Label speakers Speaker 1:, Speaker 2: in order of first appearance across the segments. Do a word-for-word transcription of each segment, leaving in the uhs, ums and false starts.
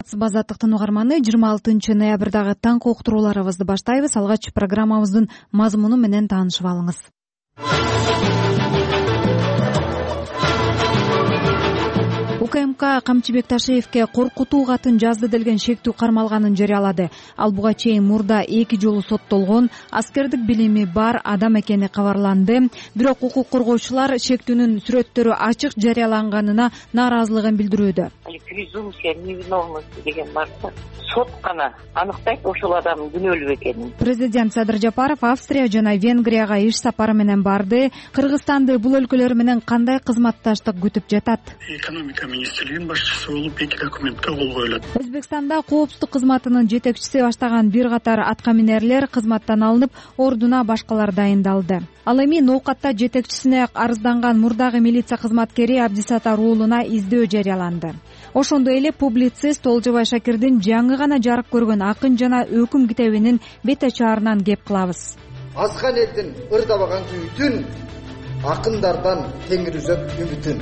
Speaker 1: саламатсызбы азаттыктын угарманы. жыйырма алтынчы ноябрдагы таңкы уктурууларыбызды баштайбыз. Алгач программабыздын мазмуну менен таанышып алыңыз. УКМК Камчыбек Ташеевке коркутуу катын жазды делген шектүү кармалганын жарыялады. Ал буга чейин мурда эки жолу соттолгон, аскердик билими бар адам экени кабарланды. Бирок укук коргоочулар шектүүнүн сүрөттөрү ачык жарыяланганына нааразылыгын билдирүүдө.
Speaker 2: Презумпция невиновности деген бар. Сот гана аныктайт ошол адамдын күнөөлүү экенин.
Speaker 1: Президент Садыр Жапаров Австрия жана Венгрияга иш сапары менен барды. Кыргызстанды бул өлкөлөр менен кандай кызматташтык күтүп жатат?
Speaker 3: Экономика министрлигинин башчысы болуп эки документке кол коюлат.
Speaker 1: Өзбекстанда коопсуздук кызматынын жетекчиси баштаган бир катар аткаминерлер кызматтан алынып, ордуна башкалар дайындалды. Ал эми ноокатта жетекчисине арызданган мурдагы милиция кызматкери Абдисатар уулуна издөө жарыяланды. Ошондой эле публицист Олжобай Шакирдин жаңы гана жарык көргөн Акын жана өкүм китебинин бет ачаарынан кеп кылабыз.
Speaker 4: Азган элдин ырдабаган күйүтүн, акындардан теңир үзөк үмүтүн.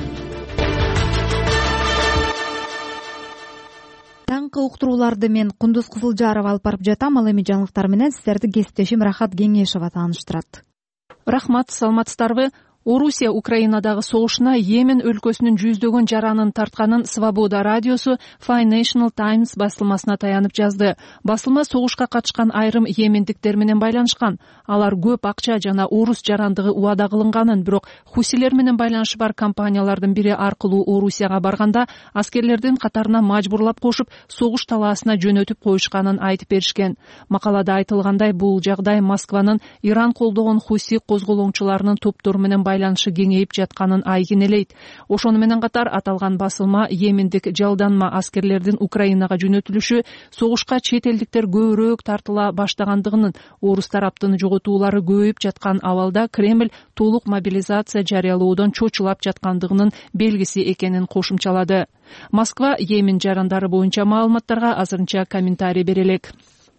Speaker 1: Таңкы уктурууларды мен Кундуз Кызылжаров алып барып жатам. Ал эми жаңылыктар менен сиздерди кесиптешим Рахат Кеңешова тааныштырат.
Speaker 5: Рахмат, саламатсыздарбы? Орусия Украинадагы согушуна Йемен өлкөсүнүн жүздөгөн жаранын тартканын Свобода радиосу Financial Times басылмасына таянып жазды. Басылма согушка катышкан айрым йемендиктер менен байланышкан. Алар көп акча жана орус жарандыгы убада кылынганын, бирок хусилер менен байланышы бар компаниялардын бири аркылуу Орусияга барганда аскерлердин катарына мажбурлап кошуп, согуш талаасына жөнөтүп коюшканын айтып беришкен. Макалада айтылгандай, бул жагдай Москванын Иран колдогон хуси козголоңчуларынын топтору менен байланышы кеңейип жатканын айгинелейт. Ошону менен катар аталган басылма Йемендик жалданма аскерлердин Украинага жөнөтүлүшү согушка чет элдиктер көбүрөөк тартыла баштагандыгынын, орус тараптын жоготуулары көбөйүп жаткан абалда Кремль толук мобилизация жарыялоодон чочулап жаткандыгынын белгиси экенин кошумчалады. Москва Йемен жарандары боюнча маалыматтарга азырынча комментарий бере элек.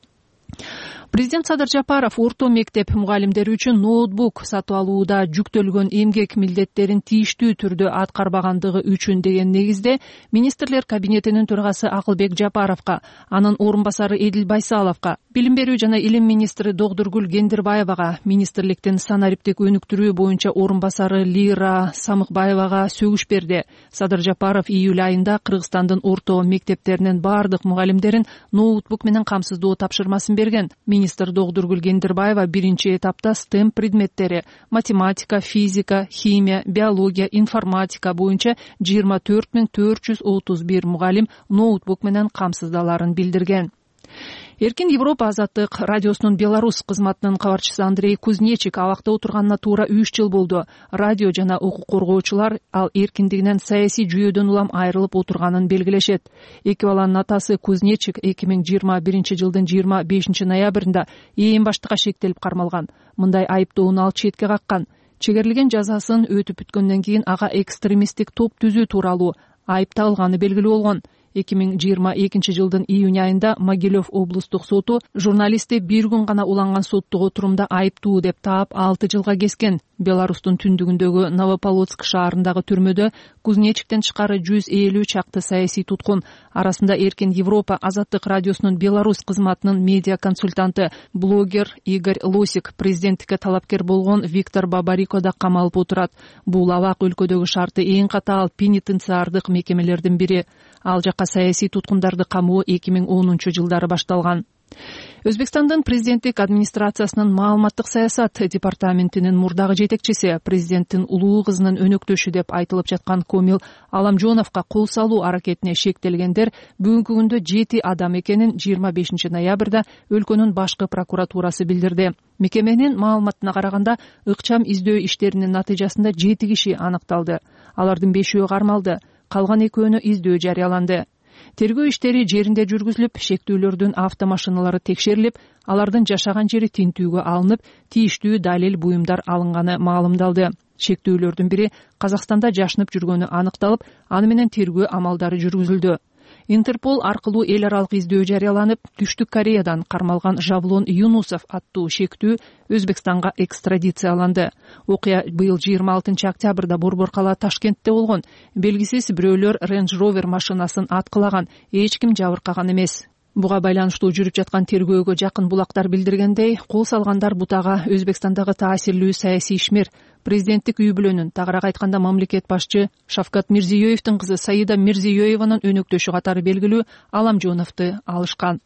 Speaker 5: Президент Садыр Жапаров орто мектеп мугалимдери үчүн ноутбук сатып алууда жүктөлгөн эмгек милдеттерин тийиштүү түрдө аткарбагандыгы үчүн деген негизде министрлер кабинетинин төрагасы Акылбек Жапаровго, анын орун басары Эдил Байсаловго, билим берүү жана илим министри Догдургүл Кендирбаевага, министрликтин санариптик өнүктүрүү боюнча орун басары Лира Самыкбаевага сөгүш берди. Садыр Жапаров июль айында Кыргызстандын орто мектептеринин бардык мугалимдерин ноутбук менен камсыздоо тапшырмасын берген. Министр Догдургүл Кендирбаева биринчи этапта STEM предметтери — математика, физика, химия, биология, информатика боюнча жыйырма төрт миң төрт жүз отуз бир мугалим ноутбук менен камсыздаларын билдирген. Эркин Европа азаттык радиосунун Беларусь кызматынын кабарчысы Андрей Кузнечик абакта отурганына туура үч жыл болду. Радио жана укук коргоочулар ал эркиндигинен саясий жүйөдөн улам айрылып отурганын белгилешет. Эки баланын атасы Кузнечик эки миң жыйырма биринчи жылдын жыйырма бешинчи ноябрында ээн баштыкка шектелип кармалган. Мындай айыптоону ал четке каккан. Чегерилген жазасын өтүп бүткөндөн кийин ага экстремисттик топ түзүү тууралуу айып тагылганы белгилүү болгон. эки миң жыйырма экинчи жылдын июнь айында Могилев облустук соту журналистти бир күн гана уланган соттук отурумда айыптуу деп таап алты жылга кескен. Беларустун түндүгүндөгү Новополоцк шаарындагы түрмөдө Кузнечиктен тышкары жүз элүү чакты саясий туткун, арасында Эркин Европа азаттык радиосунун Беларусь кызматынын медиа консультанты, блогер Игорь Лосик, президенттикке талапкер болгон Виктор Бабарико да камалып отурат. Бул абак өлкөдөгү шарты эң катаал пенитенциардык мекемелердин бири. Ал жакка саясий туткундарды камоо эки миң онунчу жылдары башталган. Өзбекстандын президенттик администрациясынын маалыматтык саясат департаментинин мурдагы жетекчиси, президенттин улуу кызынын өнөктөшү деп айтылып жаткан Комил Аламжоновго кол салуу аракетине шектелгендер бүгүнкү күндө жети адам экенин жыйырма бешинчи ноябрда өлкөнүн башкы прокуратурасы билдирди. Мекеменин маалыматына караганда, ыкчам издөө иштеринин натыйжасында жети киши аныкталды. Алардын бешөө кармалды, калган экөөнө издөө жарыяланды. Тергөө иштери жеринде жүргүзүлүп, шектүүлөрдүн автомашиналары текшерилип, алардын жашаган жери тинтүүгө алынып, тийиштүү далил буюмдар алынганы маалымдалды. Шектүүлөрдүн бири Казакстанда жашынып жүргөнү аныкталып, аны менен тергөө амалдары жүргүзүлдү. Интерпол аркылуу эл аралык издөө жарыяланып, Түштүк Кореядан кармалган Жавлон Юнусов аттуу шектүү Өзбекстанга экстрадицияланды. Окуя быйыл жыйырма алтынчы октябрда Борбор кала Ташкентте болгон. Белгисиз бирөөлөр Range Rover машинасын аткылаган, эч ким жабыркаган эмес. Буга байланыштуу жүрүп жаткан тергөөгө жакын булактар билдиргендей, кол салгандар бутага Өзбекстандагы таасирлүү саясий ишмер, президенттик үй бүлөнүн, тагыраак айтканда мамлекет башчы Шавкат Мирзиёевдин кызы Саида Мирзиёеванын өнөктөшү катары белгилүү Аламжоновду алышкан.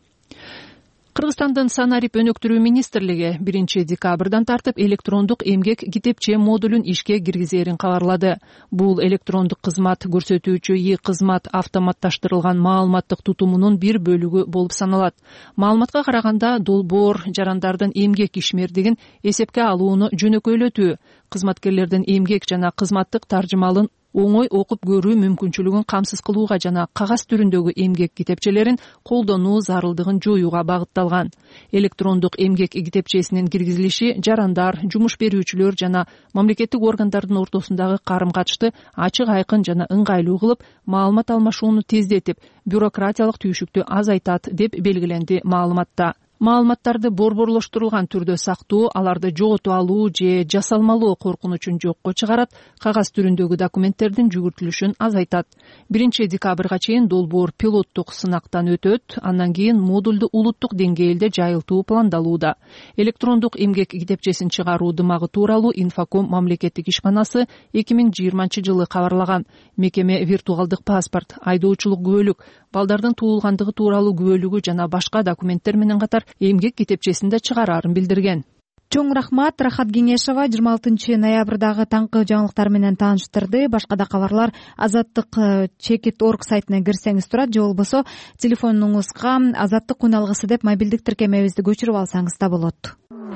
Speaker 5: Кыргызстандын Санарип өнөктүрүү министрлиги биринчи декабрдан тартып электрондук эмгек китепче модулун ишке киргизерин кабарлады. Бул электрондук кызмат көрсөтүүчү и-кызмат автоматташтырылган маалыматтык тутумунун бир бөлүгү болуп саналат. Маалыматка караганда долбоор жарандардын эмгек ишмердигин эсепке алууну жөнөкөйлөтүү, кызматкерлердин эмгек жана кызматтык таржымалын оңой окуп көрүү мүмкүнчүлүгүн камсыз кылууга жана кагаз түрүндөгү эмгек китепчелерин колдонуу зарылдыгын жоюуга багытталган. Электрондук эмгек китепчесинин киргизилиши жарандар, жумуш берүүчүлөр жана мамлекеттик органдардын ортосундагы карым-качышты ачык, айкын жана ыңгайлуу кылып, маалымат алмашууну тездетип, бюрократиялык түйшүктү азайтат деп белгиленди маалыматта. Маалыматтарды борборлоштурулган түрдө сактоо, аларды жоготуп алуу же жасалмалоо коркунучун жокко чыгарат, кагаз түрүндөгү документтердин жүгүртүлүшүн азайтат. биринчи декабрга чейин долбоор пилоттук сынактан өтөт, андан кийин модулду улуттук деңгээлде жайылтуу пландалууда. Электрондук эмгек китепчесин чыгаруу дымагы тууралуу Инфоком мамлекеттик ишканасы эки миң жыйырманчы жылы кабарлаган. Мекеме виртуалдык паспорт, айдоочулук күбөлүк, балдардын туулгандыгы тууралуу күбөлүгү жана башка документтер менен катар эмгек китепчесинде чыгарарын билдирген.
Speaker 1: Чоң рахмат. Рахат Кеңешова жыйырма алтынчы ноябрдагы таңкы жаңылыктар менен тааныштырды. Башка да кабарлар Азаттык чекит точка орг сайтына кирсеңиз турат, же болбосо телефонуңузга Азаттык күн алгысы деп мобилдик тиркемебизди көчүрүп алсаңыз да болот.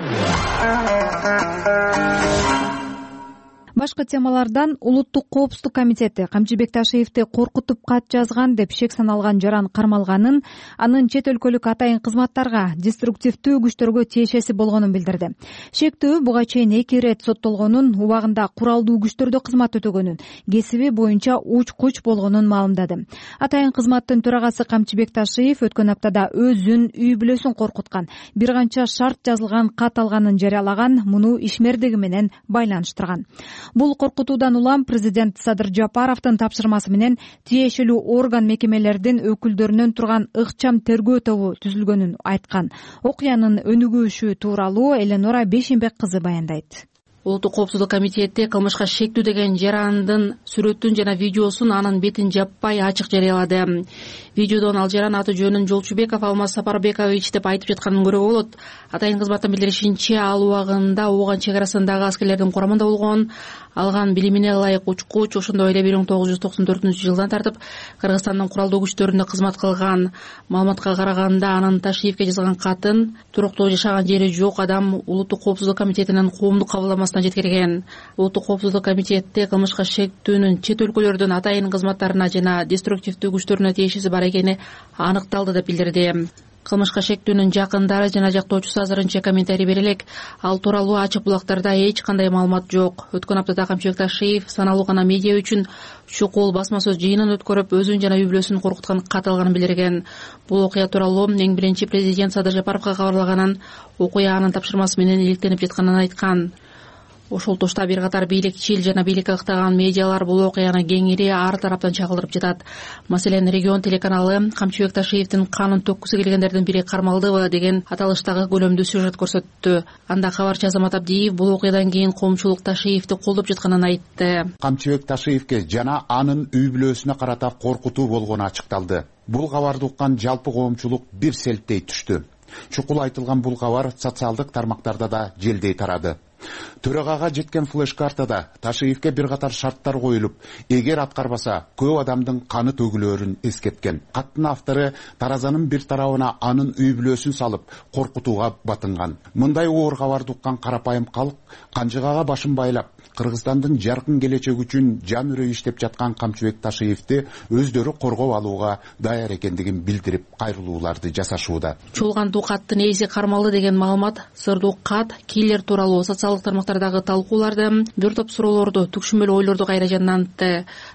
Speaker 1: Башка темалардан Улуттук коопсуздук комитети Камчыбек Ташиевди коркутуп кат жазган деп шек саналган жаран кармалганын, анын чет өлкөлүк атайын кызматтарга деструктивдүү күчтөргө тиешеси болгонун билдирди. Шектүү буга чейин эки ирет соттолгонун, убагында куралдуу күчтөрдө кызмат өтөгөнүн, кесиби боюнча уч-куч болгонун маалымдады. Атайын кызматтын төрагасы Камчыбек Ташиев өткөн аптада өзүн, үй бүлөсүн коркуткан, бир канча шарт жазылган кат алганын жарыялаган, муну ишмердиги менен байланыштырган. Бул коркутуудан улам президент Садыр Жапаровдун тапшырмасы менен тиешелүү орган мекемелердин өкүлдөрүнөн турган ыкчам тергөө тобу түзүлгөнүн айткан. Окуянын өнүгүшү тууралуу Эленора Бешимбек кызы баяндайт.
Speaker 6: Улуттук коопсуздук комитети кылмышка шектүү деген жарандын сүрөтүн жана видеосун анын бетин жаппай ачык жарыялады. Видеодон ал жаран аты жөнүн Жолчубеков Алмаз Сапарбекович деп айтып жатканын көрүүгө болот. Атайын кызматтын билдиришинче, ал убагында Ооган чек арасындагы аскерлердин курамында болгон, алган билимине ылайык уч-куч, ошондой эле бир миң тогуз жүз токсон төртүнчү жылдан тартып Кыргызстандын куралдуу күчтөрүндө кызмат кылган. Маалыматка караганда, анын Ташиевке жазган катын туруктуу жашаган жери жок адам Улуттук коопсуздук комитетинин коомдук кабылдамасына жеткирген. Улуттук коопсуздук комитети кылмышка шектүүнүн чет өлкөлөрдүн атайын кызматтарына жана деструктивдүү күчтөрүнө тиешеси бар экени аныкталды деп билдирди. Кылмышка шектүүнүн жакындары жана жактоочусу азырынча комментарий бере элек. Ал тууралуу ачык булактарда эч кандай маалымат жок. Өткөн аптада Камчыбек Ташиев саналуу гана медиа үчүн чукул басма сөз жыйынын өткөрүп, өзүн жана үй бүлөсүн коркуткан кат алганын билдирген. Бул окуя тууралуу эң биринчи президент Садыр Жапаровго кабарлаганын, окуя анын тапшырмасы менен иликтенип жатканын айткан. Ошол тошта бир катар бийликчил жана бийликке ыктаган медиалар бул окуяны кеңири ар тараптан чагылдырып жатат. Маселен, Регион телеканалы Камчыбек Ташиевдин канын төккүсү келгендердин бири кармалдыбы деген аталыштагы көлөмдүү сюжет көрсөттү. Анда кабарчы Азамат Абдиев бул окуядан кийин коомчулук Ташиевди колдоп жатканын айтты.
Speaker 7: Камчыбек Ташиевге жана анын үй бүлөсүнө карата коркутуу болгону ачыкталды. Бул кабарды уккан жалпы коомчулук бир селттей түштү. Чукул айтылган бул кабар социалдык тармактарда да желдей тарады. Төрагага жеткен флеш-картада Ташиевке бир катар шарттар коюлуп, эгер аткарбаса көп адамдын каны төгүлөрүн эскерткен. Каттын автору таразанын бир тарабына анын үй бүлөсүн салып, коркутууга батынган. Мындай оор кабарды уккан карапайым калк канжыгага башын байлап, Кыргызстандын жаркын келечеги үчүн жан үрөй иштеп жаткан Камчыбек Ташиевди өздөрү коргоп алууга даяр экендигин билдирип, кайрылууларды жасашууда.
Speaker 6: Чуулган каттын ээси кармалды деген маалымат, сырдуу кат, киллер тууралуу социалдык тармактардагы талкууларды, бир топ суроолорду, түкшүмөл ойлорду кайра жанданытты.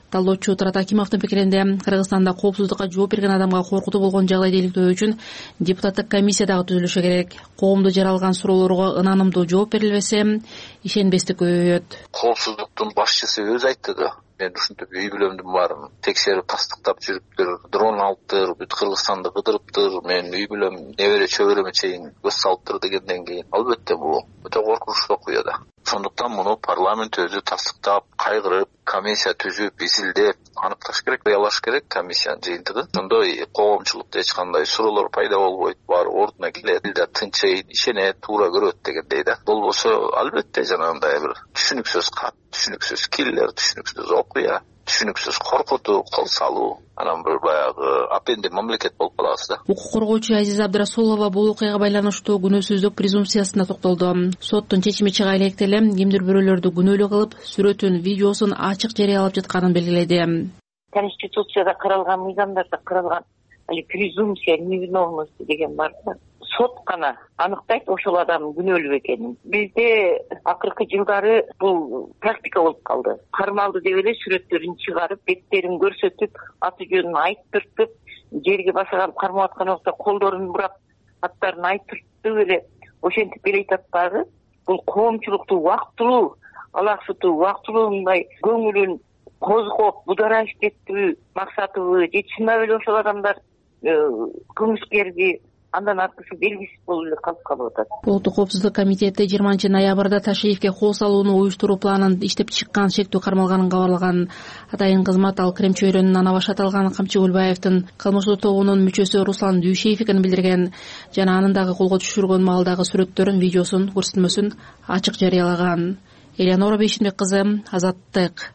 Speaker 6: талдоочу Турат Акимовдун пикиринде Кыргызстанда коопсуздукка жооп берген адамга коркутуу болгон жагдайды иликтөө үчүн депутаттык комиссия дагы түзүлүшү керек. Коомдо жаралган суроолорго ынанымдуу жооп берилбесе, ишенбестик көбөйөт.
Speaker 8: Коопсуздуктун башчысы өзү айтты да, мен ушинтип үй бүлөмдүн баарын текшерип тастыктап жүрүптүр, дрон алыптыр, бүт Кыргызстанды кыдырыптыр, мен үй бүлөм небере чөбөрөмө чейин көз салыптыр дегенден кийин албетте бул өтө коркунучтуу окуя да. Ошондуктан муну парламент өзү тастыктап, кайгырып, комиссия түзүп, изилдеп, аныкташ керек, ыялаш керек комиссиянын жыйынтыгы. Ошондо коомчулукта эч кандай суроолор пайда болбойт, баары ордуна келет, элдер тынчайт, ишенет, туура көрөт дегендей да. Болбосо албетте жанагындай бир түшүнүксүз кат, түшүнүксүз киллер, түшүнүксүз окуя, түшүнүксүз коркутуу, кол салуу, анан бир баягы апенди мамлекет болуп калабыз да.
Speaker 6: Укук коргоочу Азиза Абдрасулова бул окуяга байланыштуу күнөөсүздүк презумпциясына токтолду. Соттун чечими чыга электе эле кимдир бирөөлөрдү күнөөлүү кылып, сүрөтүн, видеосун ачык жарыялап жатканын белгиледи.
Speaker 2: Конституцияда каралган, мыйзамдарда каралган презумпция невиновности деген бар да. Сот гана аныктайт ошол адам күнөөлүү экенин. Бизде акыркы жылдары бул практика болуп калды. Кармалды деп эле сүрөттөрүн чыгарып, беттерин көрсөтүп, аты жөнүн айттыртып, жерге басаган кармап аткан убакта колдорун бурап, аттарын айттыртып эле ошентип эле айтат дагы. Бул коомчулукту убактылуу, алаксытуу, убактылуу мындай көңүлүн козгоп, будараш кеттирүү максатыбы же чынап эле ошол адамдар кылмышкерди андан аркысы белгисиз болуп эле калып калып атат.
Speaker 6: Улуттук коопсуздук комитети жыйырманчы ноябрда Ташиевке кол салууну уюштуруу планын иштеп чыккан шектүү кармалганын кабарлаган. Атайын кызмат ал Крем чөйрөнүн ана баш аталган Камчы Көлбаевдин кылмыштуу тобунун мүчөсү Руслан Дүйшеев экенин билдирген жана анын дагы колго түшүргөн маалдагы сүрөттөрүн, видеосун, көрсөтмөсүн ачык жарыялаган. Элеонора Бейшинбек кызы, Азаттык.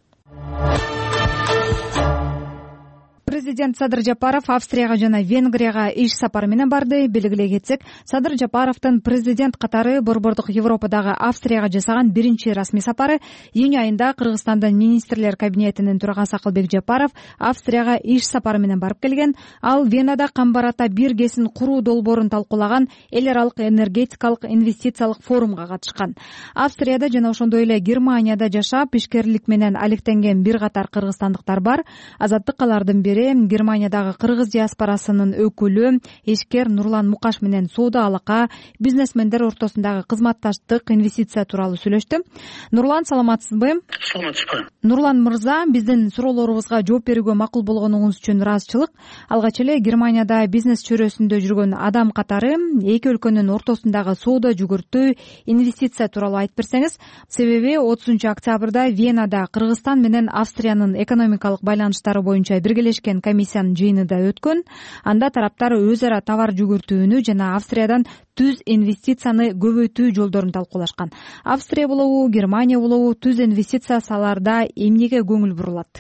Speaker 1: Президент Садыр Жапаров Австрияга жана Венгрияга иш сапары менен барды. Белгилей кетсек, Садыр Жапаровдун президент катары Борбордук Европадагы Австрияга жасаган биринчи расмий сапары. Июнь айында Кыргызстандын министрлер кабинетинин төрагасы Акылбек Жапаров Австрияга иш сапары менен барып келген. Ал Венада Камбарата бир ГЭСин куруу долбоорун талкуулаган эл аралык энергетикалык инвестициялык форумга катышкан. Австрияда жана ошондой эле Германияда жашап, ишкерлик менен алектенген бир катар кыргызстандыктар бар. Азаттык алардын бири Германиядагы кыргыз диаспорасынын өкүлү ишкер Нурлан Мукаш менен соода алака, бизнесмендер ортосундагы кызматташтык, инвестиция тууралуу сүйлөштү. Нурлан, саламатсызбы?
Speaker 3: Саламатсызбы.
Speaker 1: Нурлан мырза, биздин суроолорубузга жооп берүүгө макул болгонуңуз үчүн ыраазычылык. Алгач эле Германияда бизнес чөйрөсүндө жүргөн адам катары эки өлкөнүн ортосундагы соода жүгүртүү, инвестиция тууралуу айтып берсеңиз. Себеби отузунчу октябрда Венада Кыргызстан менен Австриянын экономикалык байланыштары боюнча биргелешкен комиссиянын жыйыны да өткөн. Анда тараптар өз ара товар жүгүртүүнү жана Австриядан түз инвестицияны көбөйтүү жолдорун талкуулашкан. Австрия болобу, Германия болобу түз инвестиция салаарда эмнеге көңүл бурулат?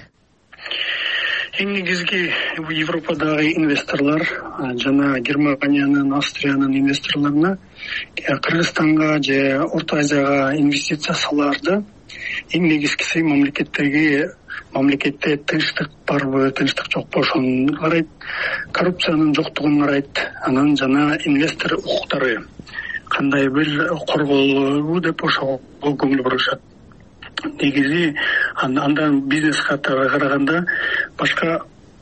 Speaker 3: Эң негизги Европадагы инвесторлор жана Германиянын, Австриянын инвесторлоруна Кыргызстанга же Орто Азияга инвестиция салаарда эң негизгиси мамлекеттеги мамлекетте тынчтык барбы, тынчтык жокпу ошону карайт, коррупциянын жоктугун карайт, анан жана инвестор укуктары кандай бир корголобу деп ошого көңүл бурушат. Негизи андан бизнес катары караганда башка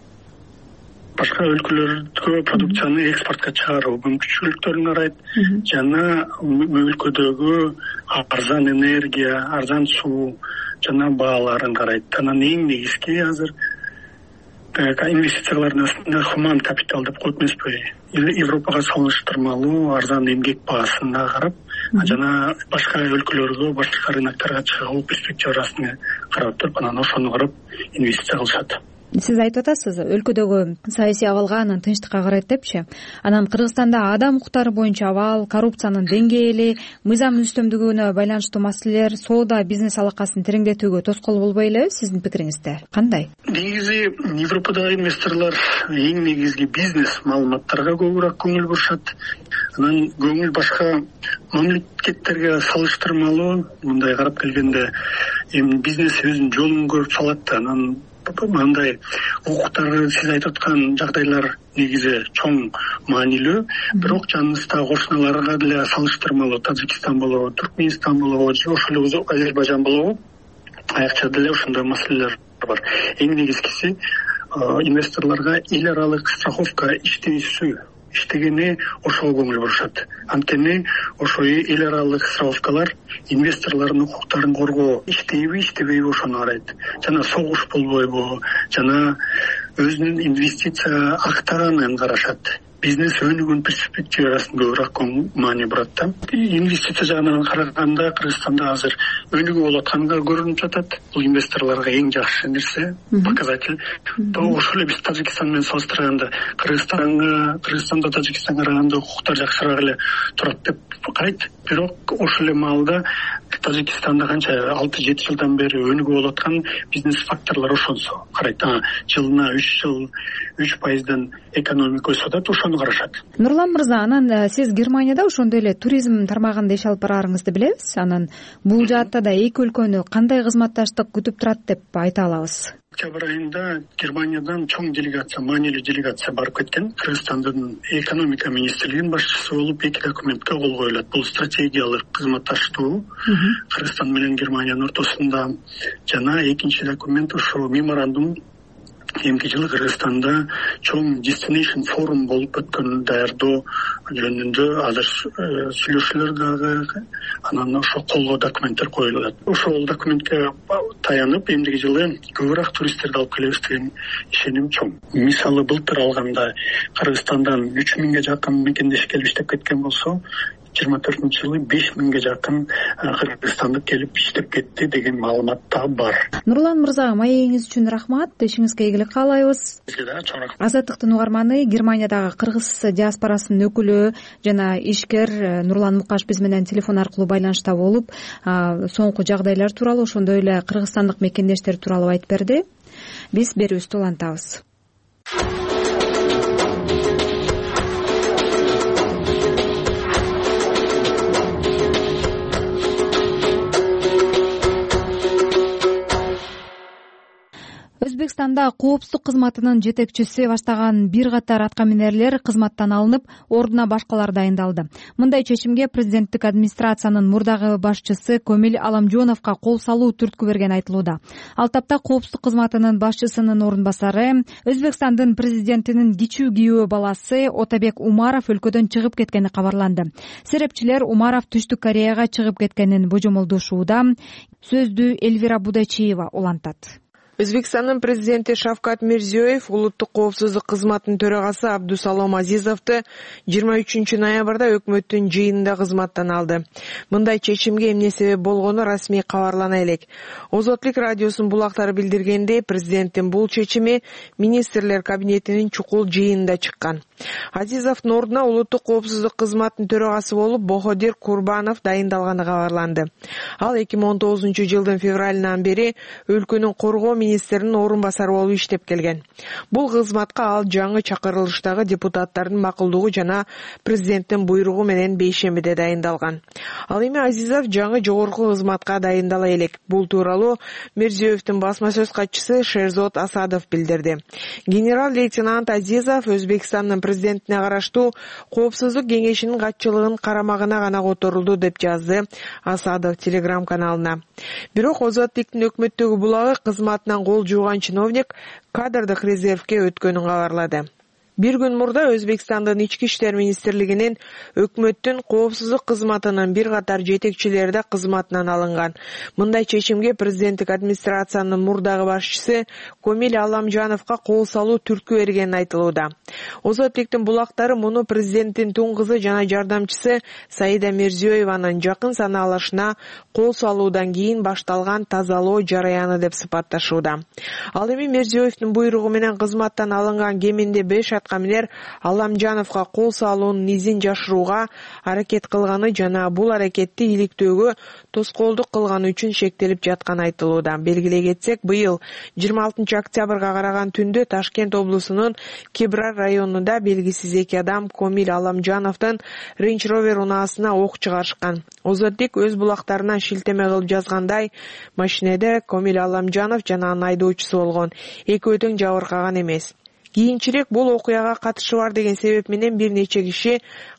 Speaker 3: башка өлкөлөргө продукцияны экспортко чыгаруу мүмкүнчүлүктөрүн карайт, жана өлкөдөгү арзан энергия, арзан суу жана бааларын карайт. Анан эң негизги азыр инвестициялардын астында хуман капитал деп коет эмеспи? Европага салыштырмалуу арзан эмгек баасына карап, жана башка өлкөлөргө, башка рынокторго чыгуу перспективасына карап туруп, анан ошону карап инвестиция кылышат.
Speaker 1: Сиз айтып атасыз, өлкөдөгү саясий абалга, анан тынчтыкка карайт депчи. Анан Кыргызстанда адам укуктары боюнча абал, коррупциянын деңгээли, мыйзам үстөмдүгүнө байланыштуу маселелер соода бизнес алакасын тереңдетүүгө тоскоол болбой элеби? Сиздин пикириңизде кандай?
Speaker 3: Негизи Европадагы инвесторлор эң негизги бизнес маалыматтарга көбүрөөк көңүл бурушат. Анан көңүл башка мамлекеттерге салыштырмалуу мындай карап келгенде эми бизнес өзүнүн жолун көрүп салат да. Анан мындай укуктары сиз айтып аткан жагдайлар негизи чоң маанилүү, бирок жаныбызда кошуналарга деле салыштырмалуу Тажикстан болобу, Туркменистан болобу, же ошол эле Азербайжан болобу, аякча деле ошондой маселелер бар. Эң негизгиси инвесторлорго эл аралык страховка иштесү иштегени ошого көңүл бурушат. Анткени ошо эл аралык страховкалар инвесторлордун укуктарын коргоо иштейби, иштебейби ошону карайт. Жана согуш болбойбу, жана өзүнүн инвестиция актаганын карашат. Бизнес өнүгүүнүн перспективасын көбүрөөк маани бурат да. Инвестиция жагынан караганда Кыргызстанда азыр өнүгүү болуп атканга көрүнүп жатат. Бул инвесторлорго эң жакшы нерсе, показатель. Ошол эле биз Тажикстан менен салыштырганда Кыргызстанга, Кыргызстанда Тажикстанга караганда укуктар жакшыраак эле турат деп карайт. Бирок ошол эле маалда Тажикстанда канча алты жети жылдан бери өнүгүү болуп аткан бизнес факторлор ошонсо карайт. Жылына үч жыл үч пайыздан экономика өсүп атат, ошону карашат.
Speaker 1: Нурлан мырза, анан сиз Германияда ошондой эле туризм тармагында иш алып барарыңызды билебиз. Анан бул жаатта да эки өлкөнү кандай кызматташтык күтүп турат деп айта алабыз?
Speaker 3: Октябрь айында Германиядан чоң делегация, маанилүү делегация барып кеткен. Кыргызстандын экономика министрлигинин башчысы болуп эки документке кол коюлат. Бул стратегиялык кызматташтуу Кыргызстан менен Германиянын ортосунда, жана экинчи документ ошо меморандум эмки жылы Кыргызстанда чоң destination форум болуп өткөн даярдоо жөнүндө азыр сүйлөшүүлөр дагы, анан ошо колго документтер коюлат. Ошол документке таянып эмдиги жылы көбүрөөк туристтерди алып келебиз деген ишеним чоң. Мисалы былтыр алганда Кыргызстандан үч миңге жакын мекендеш келип иштеп кеткен болсо, жыйырма төртүнчү жылы беш миңге жакын кыргызстандык келип иштеп кетти деген маалымат да бар.
Speaker 1: Нурлан мырза, маегиңиз үчүн рахмат. Ишиңизге ийгилик каалайбыз. Азаттыктын угарманы, Германиядагы кыргыз диаспорасынын өкүлү жана ишкер Нурлан Мукаш биз менен телефон аркылуу байланышта болуп, соңку жагдайлар тууралуу, ошондой эле кыргызстандык мекендештер тууралуу айтып берди. Биз берүүбүздү улантабыз. Өзбекстанда коопсуздук кызматынын жетекчиси баштаган бир катар аткаминерлер кызматтан алынып, ордуна башкалар дайындалды. Мындай чечимге президенттик администрациянын мурдагы башчысы Комил Аламжоновго кол салуу түрткү берген айтылууда. Ал тапта коопсуздук кызматынын башчысынын орун басары, Өзбекстандын президентинин кичүү күйөө баласы Отабек Умаров өлкөдөн чыгып кеткени кабарланды. Серепчилер Умаров Түштүк Кореяга чыгып кеткенин божомолдошууда. Сөздү Эльвира Будачиева улантат.
Speaker 9: Өзбекстандын президенти Шавкат Мирзиёев улуттук коопсуздук кызматынын төрагасы Абдусалом Азизовду жыйырма үчүнчү ноябрда өкмөттүн жыйынында кызматтан алды. Мындай чечимге эмне себеп болгону расмий кабарлана элек. Озотлук радиосунун булактары билдиргендей, президенттин бул чечими министрлер кабинетинин чукул жыйынында чыккан. Азизовдун ордуна улуттук коопсуздук кызматынын төрагасы болуп Боходир Курбанов дайындалганы кабарланды. Ал эки миң он тогузунчу жылдын февралынан бери өлкөнүн коргоо министринин орун басары болуп иштеп келген. Бул кызматка ал жаңы чакырылыштагы депутаттардын макулдугу жана президенттин буйругу менен бейшембиде дайындалган. Ал эми Азизов жаңы жогорку кызматка дайындала элек. Бул тууралуу Мирзиёевдин басма сөз катчысы Шерзот Асадов билдирди. Генерал-лейтенант Азизов Өзбекстандын президентине караштуу коопсуздук кеңешинин катчылыгынын карамагына гана которулду деп жазды Асадов телеграм-каналына. Бирок Озоттуктун өкмөттөгү булагы кызматынан кол жууган чиновник кадрдык резервге өткөнүн кабарлады. Бир күн мурда Өзбекстандын ички иштер министрлигинин өкмөттүн коопсуздук кызматынын бир катар жетекчилери да кызматынан алынган. Мындай чечимге президенттик администрациянын мурдагы башчысы Комил Аламжановго кол салуу түрткү бергени айтылууда. Озотлуктун булактары муну президенттин тун кызы жана жардамчысы Саида Мирзиёеванын жакын санаалашына кол салуудан кийин башталган тазалоо жараяны деп сыпатташууда. Ал эми Мирзиёевдин буйругу менен кызматтан алынган кеминде беш аткаминер Аламжановго кол салуунун изин жашырууга аракет кылганы жана бул аракетти иликтөөгө тоскоолдук кылганы үчүн шектелип жатканы айтылууда. Белгилей кетсек, быйыл жыйырма алтынчы октябрга караган түндө Ташкент облусунун Кебрар районунда белгисиз эки адам Комил Аламжановдун Range Rover унаасына ок чыгарышкан. Озоттук өз булактарынан шилтеме кылып жазгандай, машинеде Комил Аламжанов жана анын айдоочусу болгон. Экөө тең жабыркаган эмес. Кийинчерээк бул окуяга катышы бар деген себеп менен бир нече киши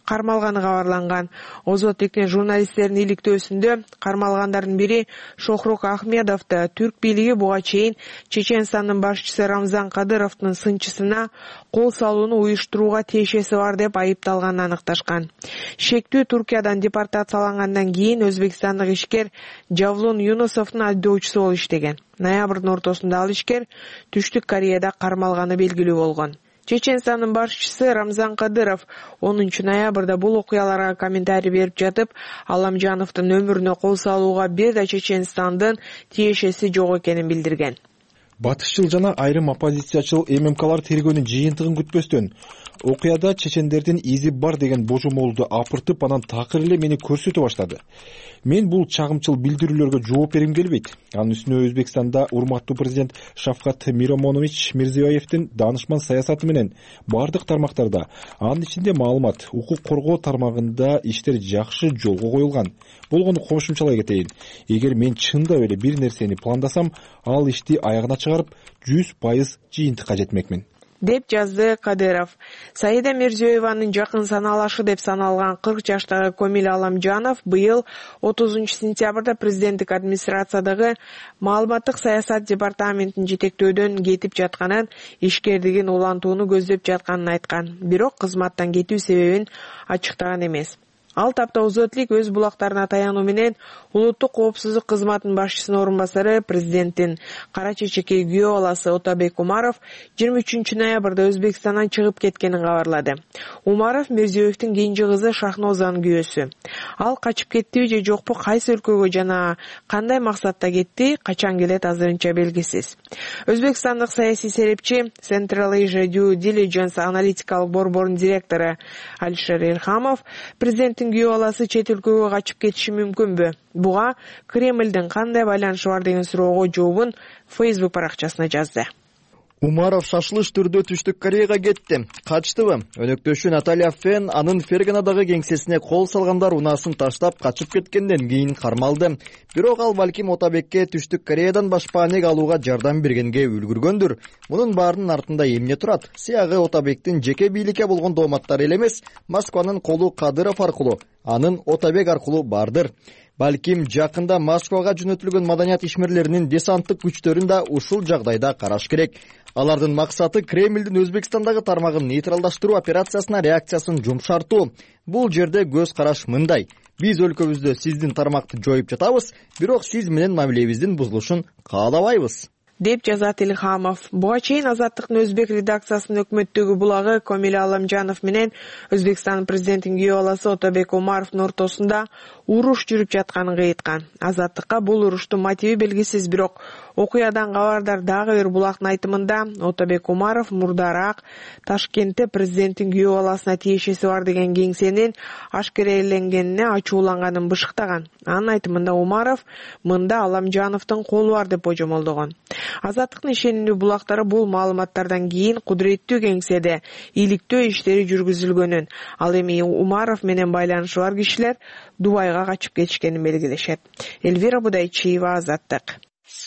Speaker 9: кармалганы кабарланган. Озот Экне журналисттердин иликтөөсүндө кармалгандардын бири Шохрук Ахмедовду түрк бийлиги буга чейин Чеченстандын башчысы Рамзан Кадыровдун сынчысына кол салууну уюштурууга тиешеси бар деп айыпталганын аныкташкан. Шектүү Туркиядан депортациялангандан кийин өзбекстандык ишкер Жавлун Юнусовдун айдоочусу болуп иштеген. Ноябрдын ортосунда ал ишкер Түштүк Кореяда кармалганы белгилүү болгон. Чеченстандын башчысы Рамзан Кадыров онунчу ноябрда бул окуяларга комментарий берип жатып, Аламжановдун өмүрүнө кол салууга бир да Чеченстандын тиешеси жок экенин билдирген.
Speaker 10: Батышчыл жана айрым оппозициячыл эм эм калар тергөөнүн жыйынтыгын күтпөстөн окуяда чечендердин изи бар деген божомолду апыртып, анан такыр эле мени көрсөтө баштады. Мен бул чагымчыл билдирүүлөргө жооп бергим келбейт. Анын үстүнө Өзбекстанда урматтуу президент Шавкат Миромонович Мирзиёевдин данышман саясаты менен бардык тармактарда, анын ичинде маалымат, укук коргоо тармагында иштер жакшы жолго коюлган. Болгону кошумчалай кетейин. Эгер мен чындап эле бир нерсени пландасам, ал ишти аягына чыгарып, жүз пайыз жыйынтыкка жетмекмин,
Speaker 9: деп жазды Кадыров. Саида Мирзиёеванын жакын саналашы деп саналган кырк жаштагы Комил Аламжанов быйыл отузунчу сентябрда президенттик администрациядагы маалыматтык саясат департаментин жетектөөдөн кетип жатканын, ишкердигин улантууну көздөп жатканын айткан. Бирок кызматтан кетүү себебин ачыктаган эмес. Ал тапта Озотлик өз булактарына таянуу менен улуттук коопсуздук кызматынын башчысынын орун басары, президенттин кара чечекей күйөө баласы Отабек Умаров жыйырма үчүнчү ноябрда Өзбекстандан чыгып кеткенин кабарлады. Умаров Мирзиёевдин кийинчи кызы Шахнозанын күйөөсү. Ал качып кеттиби же жокпу, кайсы өлкөгө жана кандай максатта кетти, качан келет азырынча белгисиз. Өзбекстандык саясий серепчи Central Asia Due Diligence аналитикалык борборунун директору Алишер Элхамов президенттин күйөө баласы чет өлкөгө качып кетиши мүмкүнбү? Буга Кремлдин кандай байланышы бар деген суроого жообун Facebook баракчасына жазды.
Speaker 11: Умаров шашылыш түрдө Түштүк Кореяга кетти. Качтыбы? Өнөктөшү Наталья Фен анын Ферганадагы кеңсесине кол салгандар унасын таштап качып кеткенден кийин кармалды. Бирок ал балким Отабекке Түштүк Кореядан башпаанек алууга жардам бергенге үлгүргөндүр. Мунун баарынын артында эмне турат? Сыягы Отабектин жеке бийликке болгон дооматтары эле эмес, Москванын колу Кадыров аркылуу, анын Отабек аркылуу бардыр. Балким жакында Москвага жөнөтүлгөн маданият ишмерлеринин десанттык күчтөрүн да ушул жагдайда караш керек. Алардын максаты Кремлдин Өзбекстандагы тармагын нейтралдаштыруу операциясына реакциясын жумшартуу. Бул жерде көз караш мындай: биз өлкөбүздө сиздин тармакты жоюп жатабыз, бирок сиз менен мамилебиздин бузулушун каалабайбыз,
Speaker 9: деп жазат Илхамов. Буга чейин Азаттыктын өзбек редакциясынын өкмөттөгү булагы Комил Аламжанов менен Өзбекстан президентинин күйөө баласы Отабек Умаровдун ортосунда уруш жүрүп жатканын кыйыткан. Азаттыкка бул уруштун мотиви белгисиз, бирок окуядан кабардар дагы бир булактын айтымында Отабек Умаров мурдараак Ташкентте президенттин күйөө баласына тиешеси бар деген кеңсенин ашкереленгенине ачууланганын бышыктаган. Анын айтымында Умаров мында Аламжановдун колу бар деп божомолдогон. Азаттыктын ишенимдүү булактары бул маалыматтардан кийин кудуреттүү кеңседе иликтөө иштери жүргүзүлгөнүн, ал эми Умаров менен байланышы бар кишилер Дубайга качып кетишкенин белгилешет. Эльвира Будайчиева, Азаттык.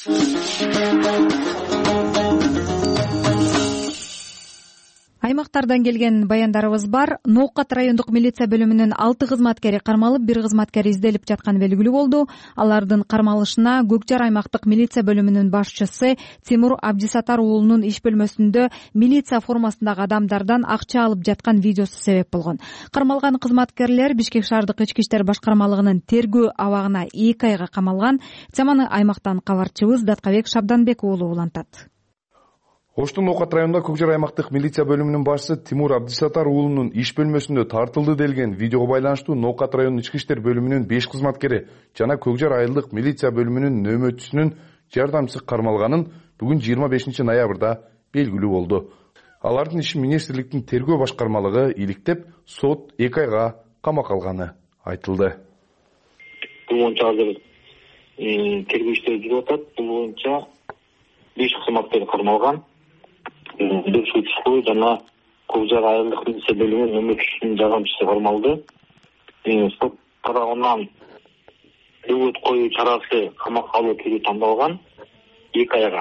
Speaker 1: Аймактардан келген баяндарыбыз бар. Ноокат райондук милиция бөлүмүнүн алты кызматкери кармалып, бир кызматкер изделип жатканы белгилүү болду. Алардын кармалышына Көкжар аймактык милиция бөлүмүнүн башчысы Тимур Абдисатар уулунун иш бөлмөсүндө милиция формасындагы адамдардан акча алып жаткан видеосу себеп болгон. Кармалган кызматкерлер Бишкек шаардык ички иштер башкармалыгынын тергөө абагына эки айга камалган. Теманы аймактан кабарчыбыз Даткабек Шабданбек уулу улантат.
Speaker 12: Оштун Ноокат районунда Көкжар аймактык милиция бөлүмүнүн башчысы Тимур Абдисатар уулунун иш бөлмөсүндө тартылды делген видеого байланыштуу Ноокат районунун ички иштер бөлүмүнүн беш кызматкери жана Көкжар айылдык милиция бөлүмүнүн нөөмөтчүсүнүн жардамчысы кармалганын бүгүн жыйырма бешинчи ноябрда белгилүү болду. Алардын ишин министрликтин тергөө башкармалыгы иликтеп, сот эки айга камакка алганы айтылды.
Speaker 13: Бул боюнча азыр тергөө иштери жүрүп атат. Бул боюнча беш кызматкер кармалган. Бир суучу жана Көкжар айылдык милиция бөлүмүнүн нөөмөтчүсүнүн жардамчысы кармалды. Сот тарабынан өбөт коюу чарасы камакка алуу түрү тандалган эки айга.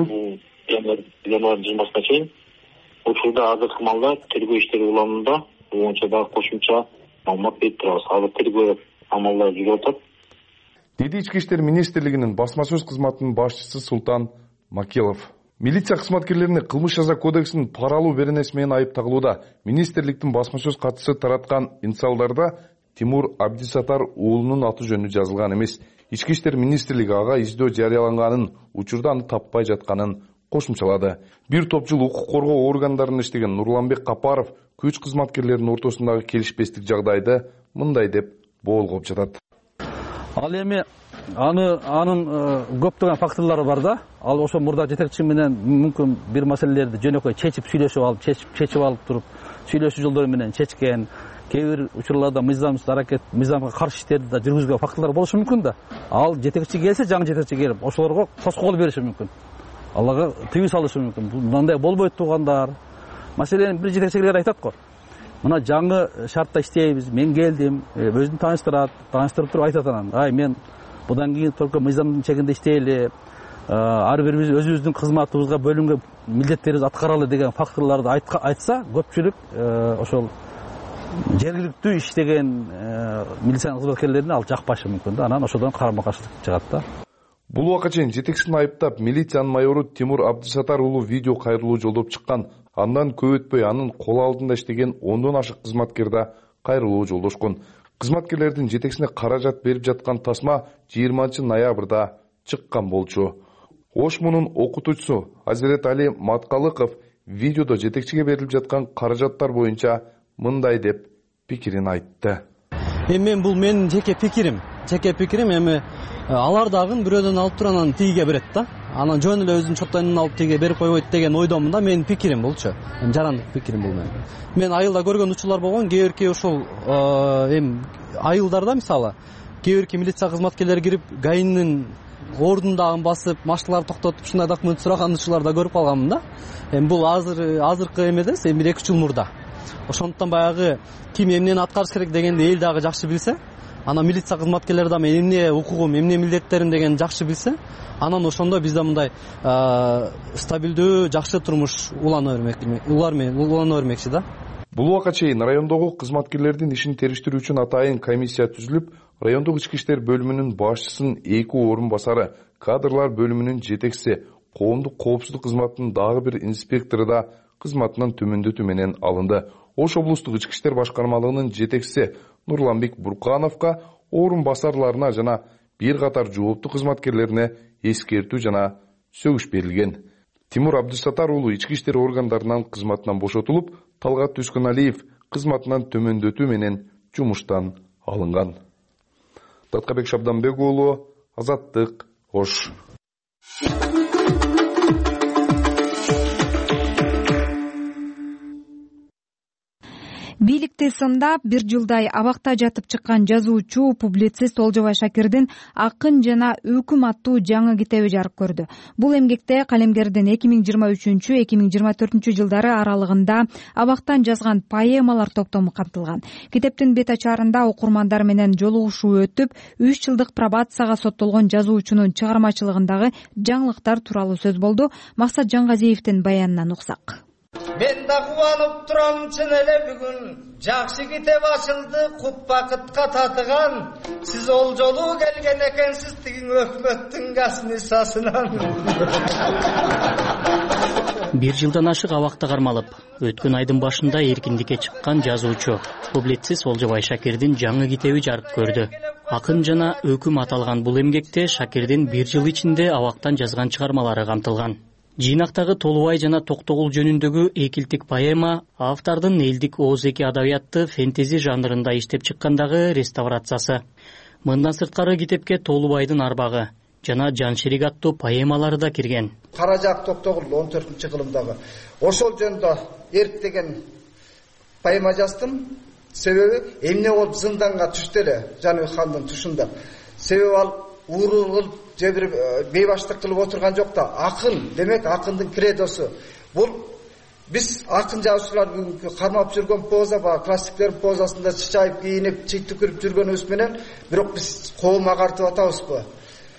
Speaker 13: Январь жыйырмасына чейин. Учурда азыркы маалда тергөө иштери уланууда. бул боюнча дагы кошумча маалымат берип турабыз. Азыр тергөө амалдары жүрүп атат,
Speaker 12: деди Ички иштер министрлигинин басма сөз кызматынын башчысы Султан Макелов. Милиция кызматкерлерине кылмыш жаза кодексинин пара алуу беренеси менен айып тагылууда. Министрликтин басма сөз катчысы тараткан инсалдарда Тимур Абдисатар уулунун аты жөнү жазылган эмес. Ички иштер министрлиги ага издөө жарыялаганын, учурда аны таппай жатканын кошумчалады. Бир топ жыл укук коргоо органдарында иштеген Нурланбек Капаров күч кызматкерлеринин ортосундагы келишпестик жагдайды мындай деп боолгоп жатат.
Speaker 14: Ал эми аны анын көптөгөн факторлору бар да. Ал ошо мурда жетекчи менен мүмкүн бир маселелерди жөнөкөй чечип сүйлөшүп алып, чечип чечип алып туруп, сүйлөшүү жолдору менен чечкен. Кээ бир учурларда мыйзамсыз аракет, мыйзамга каршы иштерди да жүргүзгөн факторлор болушу мүмкүн да. Ал жетекчи келсе, жаңы жетекчи келип, ошолорго тоскоол бериши мүмкүн. Аларга тыюу салышы мүмкүн. Мындай болбойт туугандар. Маселени бир жетекчилер айтат го. Мына жаңы шартта иштейбиз, мен келдим, өзүн тааныштырат, тааныштырып туруп айтат анан. Ай, мен будан кийин только мыйзамдын чегинде иштейли, ар бирибиз өзүбүздүн кызматыбызга бөлүнгөн милдеттерибизди аткаралы деген факторлорду айтса, көпчүлүк ошол жергиликтүү иштеген милиция кызматкерлерине ал жакпашы мүмкүн да. Анан ошодон карама каршылык чыгат да.
Speaker 12: Бул убакка чейин жетекчисин айыптап, милициянын майору Тимур Абдисатар уулу видео кайрылуу жолдоп чыккан. Андан көп өтпөй анын кол алдында иштеген ондон ашык кызматкер да кайрылуу жолдошкон. Кызматкерлердин жетекчисине каражат берип жаткан тасма жыйырманчы ноябрда чыккан болчу. Ошмунун окутуучусу Азирет Али Маткалыков видеодо жетекчиге берилип жаткан каражаттар боюнча мындай деп пикирин айтты.
Speaker 15: Эми мен бул менин жеке пикирим. Жеке пикирим эми алар дагы бирөөдөн алып туруп анан тигиге берет да. Анан жөн эле өзүнүн чоттойнун алып тигиге берип койбойт деген ойдомун да. Менин пикирим булчу. Эми жарандык пикирим бул менин. Мен айылда көргөн учурлар болгон, кээ бирки ошол эми айылдарда мисалы кээ бирки милиция кызматкерлери кирип гаинин ордундагын басып, машиналарды токтотуп ушундай документ сураган учурларды көрүп калганмын да. Эми бул азыр азыркы эмедес, эми бир эки үч жыл мурда. Ошондуктан баягы ким эмнени аткарыш керек дегенди эл дагы жакшы билсе, анан милиция кызматкерлери да эмне укугум, эмне милдеттерим деген жакшы билсе, анан ошондо биз да мындай стабилдүү, жакшы турмуш улана бермек, улана бермекчи да.
Speaker 12: Бул убакка чейин райондогу кызматкерлердин ишин териштирүү үчүн атайын комиссия түзүлүп, райондук ички иштер бөлүмүнүн башчысынын эки орун басары, кадрлар бөлүмүнүн жетекчиси, коомдук коопсуздук кызматынын дагы бир инспектору да кызматынан төмөндөтүү менен алынды. Ош облустук ички иштер башкармалыгынын жетекчиси Нурланбек Буркановго, орун басарларына жана бир катар жооптуу кызматкерлерине эскертүү жана сөгүш берилген. Тимур Абдисатар уулу ички иштер органдарынан кызматынан бошотулуп, Талгат Түскөналиев кызматынан төмөндөтүү менен жумуштан алынган. Таткабек Шабданбек уулу, Азаттык, Ош.
Speaker 1: Бийликти сындап, бир жылдай абакта жатып чыккан жазуучу, публицист Олжобай Шакирдин Акын жана Өкүм аттуу жаңы китеби жарык көрдү. Бул эмгекте калемгердин эки миң жыйырма үчүнчү эки миң жыйырма төртүнчү жылдары аралыгында абактан жазган поэмалар топтому камтылган. Китептин бет ачарында окурмандар менен жолугушуу өтүп, үч жылдык пробацияга соттолгон жазуучунун чыгармачылыгындагы жаңылыктар тууралуу сөз болду. Максат Жангазиевдин баянынан уксак.
Speaker 4: Мен да кубанып турам чын эле бүгүн, жакшы китеп ачылды, кут бакытка татыган. Сиз ол жолу келген экенсиз тигин өкмөттүн космисасынан.
Speaker 16: Бир жылдан ашык абакта кармалып, өткөн айдын башында эркиндикке чыккан жазуучу, публицист Олжобай Шакирдин жаңы китеби жарык көрдү. Акын жана Өкүм аталган бул эмгекте Шакирдин бир жыл ичинде абактан жазган чыгармалары камтылган. Жыйнактагы Толубай жана Токтогул жөнүндөгү экилтик поэма автордун элдик ооз-эки адабиятты фэнтези жанрында иштеп чыккандагы реставрациясы. Мындан сырткары китепке Толубайдын арбагы жана Жанширик аттуу поэмалары да кирген.
Speaker 4: Каражак Токтогул он төртүнчү кылымдагы ошол жөнүндө эрктеген поэма жаздым. Себеби эмне болуп зынданга түштү эле Жаныбек хандын тушунда. Себеби ал уурул кылып же бир бейбаштык кылып отурган жок да. Акын, демек акындын кредосу. Бул биз акын жазуучулар бүгүнкү кармап жүргөн поза, баягы классиктердин позасында чычайып кийинип, чыйт түкүрүп жүргөнүбүз менен, бирок биз коом агартып атабызбы?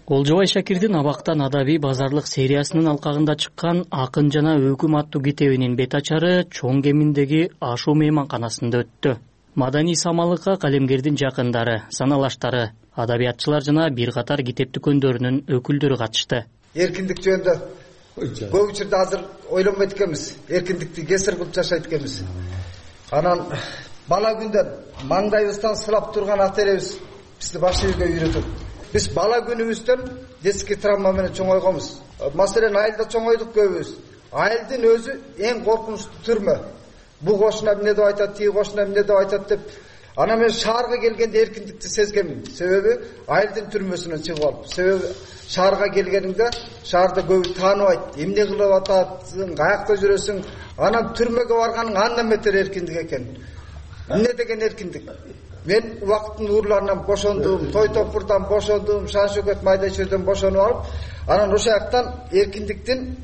Speaker 16: Олжобай Шакирдин Абактан адабий базарлык сериясынын алкагында чыккан Акын жана Өкүм аттуу китебинин бет ачары чоң кеминдеги ашуу мейманканасында өттү. Маданий самалыкка калемгердин жакындары, саналаштары, адабиятчылар жана бир катар китеп дүкөндөрүнүн өкүлдөрү катышты.
Speaker 4: Эркиндик жөнүндө көп учурда азыр ойлонбойт экенбиз. Эркиндикти кесир кылып жашайт экенбиз. Анан бала күндөн маңдайыбыздан сылап турган ата энебиз бизди баш ийүүгө үйрөтөт. Биз бала күнүбүздөн детский травма менен чоңойгонбуз. Маселен айылда чоңойдук көбүбүз. Айылдын өзү эң коркунучтуу түрмө. Бу кошуна эмне деп айтат, тиги кошуна эмне деп айтат деп. Ана мен шаарга келгенде эркиндикти сезгенмин. Себеби айылдын түрмөсүнөн чыгып алып. Себеби шаарга келгениңде шаарда көбү тааныбайт. Эмне кылып атасың, каякта жүрөсүң? Анан түрмөгө барганың андан бетер эркиндик экен. Эмне деген эркиндик? Мен убакыттын уурларынан бошондум, той топурдан бошондум, шан шөкөт майда чөйдөн бошонуп алып, анан ошол жактан эркиндиктин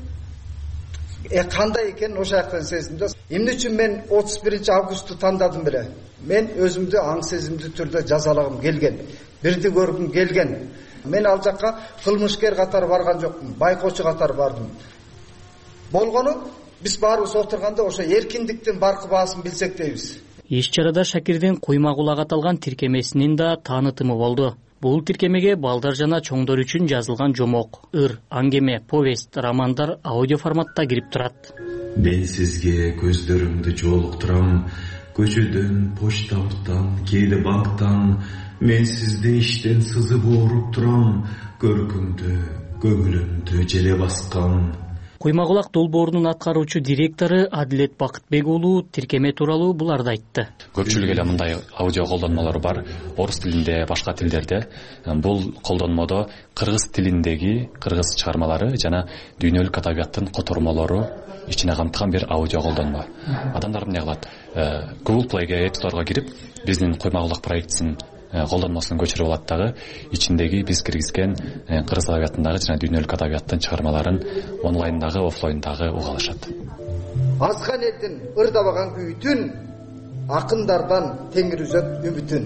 Speaker 4: э кандай экенин ошол жактан сездим да. Эмне үчүн мен отуз биринчи августtu тандадым беле? Мен өзүмдү аң сезимдүү түрдө жазалагым келген, бирди көргүм келген. Мен ал жакка кылмышкер катары барган жокмун, байкоочу катары бардым. Болгону биз баарыбыз отурганда ошо эркиндиктин баркы баасын билсек дейбиз.
Speaker 16: Иш чарада Шакирдин Куйма кулак аталган тиркемесинин да таанытымы болду. Бул тиркемеге балдар жана чоңдор үчүн жазылган жомок, ыр, аңгеме, повесть, романдар аудио форматта кирип турат.
Speaker 17: Мен сизге көздөрүмдү жолуктурам, көчөдөн, почтамттан, кээде банктан, мен сизди иштен сызып ооруп турам, көркүмдү, көңүлүмдү желе баскан.
Speaker 16: Куйма кулак долбоорунун аткаруучу директору Адилет Бакытбек уулу тиркеме тууралуу буларды айтты.
Speaker 18: Көпчүлүк эле мындай аудио колдонмолор бар, орус тилинде, башка тилдерде. Бул колдонмодо кыргыз тилиндеги кыргыз чыгармалары жана дүйнөлүк адабияттын котормолору ичине камтыган бир аудио колдонмо. Адамдар эмне кылат? Google Play'ге, App Store'га кирип, биздин Куйма кулак проектисин колдонмосун көчүрүп алат дагы, ичиндеги биз киргизген кыргыз адабиятындагы жана дүйнөлүк адабияттын чыгармаларын онлайндагы, офлайндагы уга алышат.
Speaker 4: Азган элдин ырдабаган күйүтүн, акындардан теңир үзөт үмүтүн.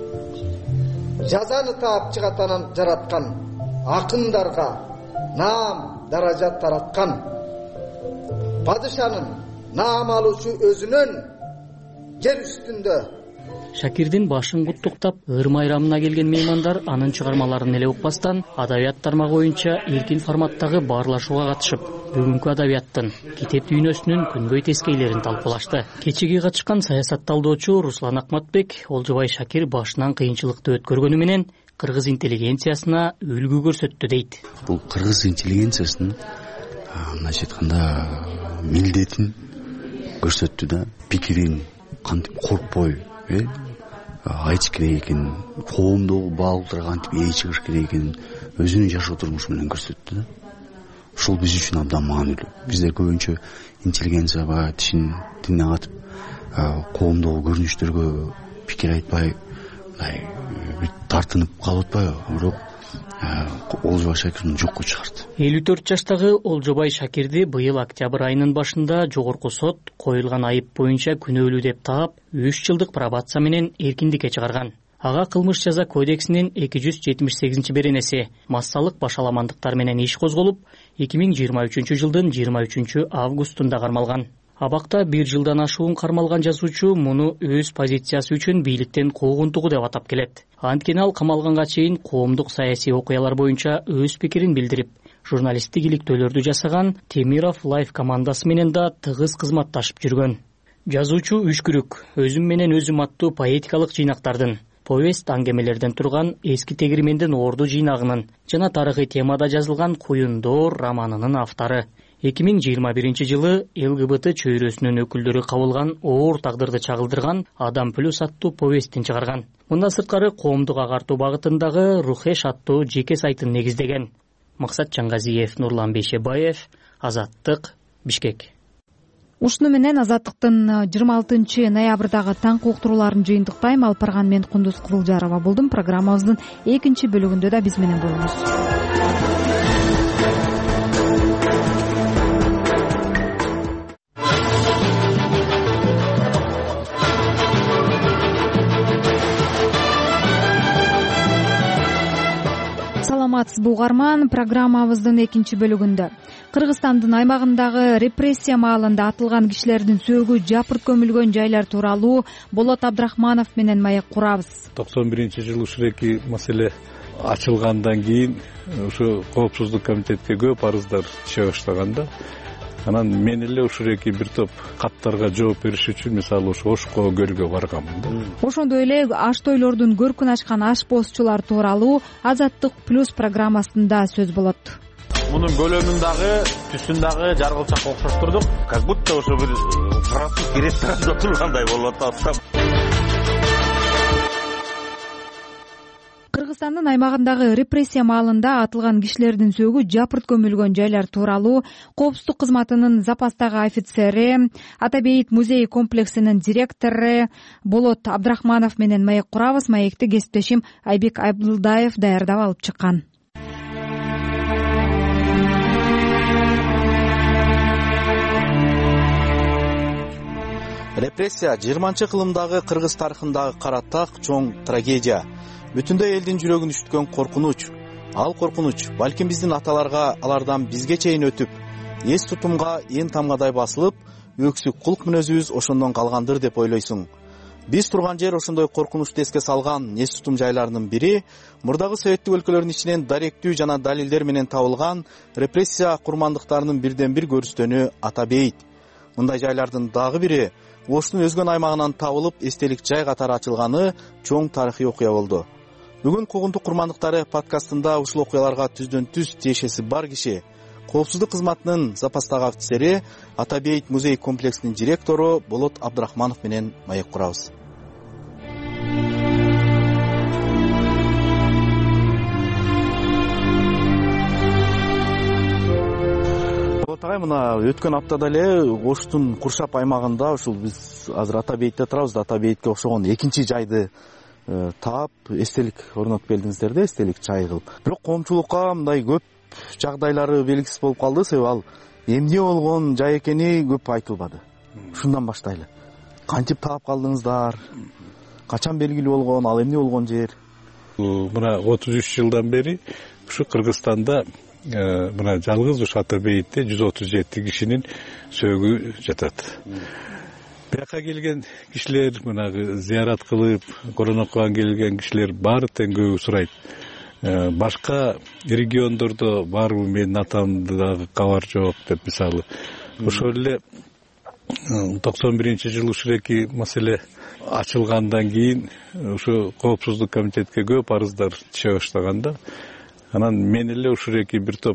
Speaker 4: Жазаны таап чыгатанан жараткан, акындарга наам даражат тараткан. Падышанын наам алуучу өзүнөн жер үстүндө.
Speaker 16: Шакирдин башын куттуктап, ыр майрамына келген меймандар анын чыгармаларын эле укпастан, адабият тармагы боюнча эркин форматтагы баарлашууга катышып, бүгүнкү адабияттын, китеп дүйнөсүнүн күнгөй тескейлерин талкуулашты. Кечеге катышкан саясат талдоочу Руслан Акматбек Олжобай Шакир башынан кыйынчылыкты өткөргөнү менен кыргыз интеллигенциясына үлгү көрсөттү дейт.
Speaker 19: Бул кыргыз интеллигенциясынын мындайча айтканда милдетин көрсөттү да, пикирин кантип коркпой айтыш керек экен, коомдогу баалууларга кантип ээ чыгыш керек экенин өзүнүн жашоо турмушу менен көрсөттү да. Ушул биз үчүн абдан маанилүү. Биздер көбүнчө интеллигенцияга тишин тине катып, коомдогу көрүнүштөргө пикир айтпай, бир тартынып калып атпайбы? Бирок Олжобай Шакирдин жокко чыгарды.
Speaker 16: элүү төрт жаштагы Олжобай Шакирди быйыл октябрь айынын башында жогорку сот коюлган айып боюнча күнөөлүү деп таап, үч жылдык пробация менен эркиндикке чыгарган. Ага кылмыш жаза кодексинин эки жүз жетимиш сегизинчи беренеси массалык башаламандыктар менен иш козголуп, эки миң жыйырма үчүнчү жылдын жыйырма үчүнчү августунда кармалган. Абакта бир жылдан ашуун кармалган жазуучу муну өз позициясы үчүн бийликтен куугунтугу деп атап келет. Анткени ал камалганга чейин коомдук саясий окуялар боюнча өз пикирин билдирип, журналисттик иликтөөлөрдү жасаган Темиров Лайф командасы менен да тыгыз кызматташып жүргөн. Жазуучу Үшкүрүк өзүм менен өзүм аттуу поэтикалык жыйнактардын, повесть аңгемелерден турган Эски тегирмендин орду жыйнагынын жана тарыхый темада жазылган Куюндоор романынын автору. эки миң жыйырма биринчи жылы эл гэ бэ тэ чөйрөсүнүн өкүлдөрү кабылган оор тагдырды чагылдырган Адам плюс аттуу повестин чыгарган. Мындан сырткары коомдук агартуу багытындагы Рухеш аттуу жеке сайтын негиздеген. Максат Чаңгазиев, Нурлан Бейшебаев, Азаттык, Бишкек.
Speaker 1: Ушуну менен Азаттыктын жыйырма алтынчы ноябрдагы таңкы уктурууларын жыйынтыктайм. Алпарган мен Кундуз Кызылжарова болдум. Программабыздын экинчи бөлүгүндө да биз менен болуңуз. саламатсызбы угарман, программабыздын экинчи бөлүгүндө Кыргызстандын аймагындагы репрессия маалында атылган кишилердин сөөгү жапырт көмүлгөн жайлар тууралуу Болот Абдрахманов менен маек курабыз.
Speaker 20: токсон биринчи жылы ушул эки маселе ачылгандан кийин ушу коопсуздук комитетке көп арыздар түшө баштаганда, анан мен эле ушул эки бир топ каттарга жооп бериш үчүн мисалы ушу Ошко көлгө барганмын.
Speaker 1: Ошондой эле аш тойлордун көркүн ачкан ашпозчулар тууралуу Азаттык плюс программасында сөз болот.
Speaker 21: Мунун көлөмүн дагы, түсүн дагы жаргылчакка окшоштурдук. Как будто ошо бир француз ресторанында тургандай болуп атат.
Speaker 1: Кыргызстандын аймагындагы репрессия маалында атылган кишилердин сөөгү жапырт көмүлгөн жайлар тууралуу коопсуздук кызматынын запастагы офицери, Атабейит музей комплексинин директору Болот Абдрахманов менен маек курабыз. Маекти кесиптешим Айбек Абдылдаев даярдап алып чыккан.
Speaker 22: Репрессия жыйырманчы кылымдагы кыргыз тарыхындагы каратак чоң трагедия. Бүтүндөй элдин жүрөгүн үчүткөн коркунуч. Ал коркунуч балким биздин аталарга алардан бизге чейин өтүп, эс тутумга эн тамгадай басылып, өксүк кулк мүнөзүбүз ошондон калгандыр деп ойлойсуң. Биз турган жер ошондой коркунучту эске салган эс тутум жайларынын бири мурдагы советтик өлкөлөрдүн ичинен даректүү жана далилдер менен табылган репрессия курмандыктарынын бирден бир көрүстөнү Атабейит. Мындай жайлардын дагы бири Оштун өзгөн аймагынан табылып, эстелик жай катары ачылганы чоң тарыхый окуя болду. Бүгүн куугунтук курмандыктары подкастында ушул окуяларга түздөн түз тиешеси бар киши, коопсуздук кызматынын запастагы офицери, Атабейит музей комплексинин директору Болот Абдрахманов менен маек курабыз. Болот, мына өткөн аптада эле Оштун Куршап аймагында, ушул биз азыр Атабейтте турабыз, Атабейтке окшогон экинчи жайды таап, эстелик орнотуп келдиңиздер да, эстелик чай кылып. Бирок коомчулукка мындай көп жагдайлары белгисиз болуп калды, себеби ал эмне болгон жай экени көп айтылбады. Ушундан баштайлы. Кантип таап калдыңыздар? Качан белгилүү болгон, ал эмне болгон жер?
Speaker 20: Мына отуз үч жылдан бери ушу Кыргызстанда мына жалгыз ушу Атабейтте жүз отуз жети кишинин сөөгү жатат. Бияка келген кишилер, мына зыярат кылып, короноккан келген кишилер баары тең көбү сурайт. Башка региондордо барбы, менин атамды дагы кабар жок деп, мисалы. Ошол эле токсон биринчи жылы ушул эки маселе ачылгандан кийин ушу коопсуздук комитетке көп арыздар түшө баштаганда, анан мен эле ушул эки бир топ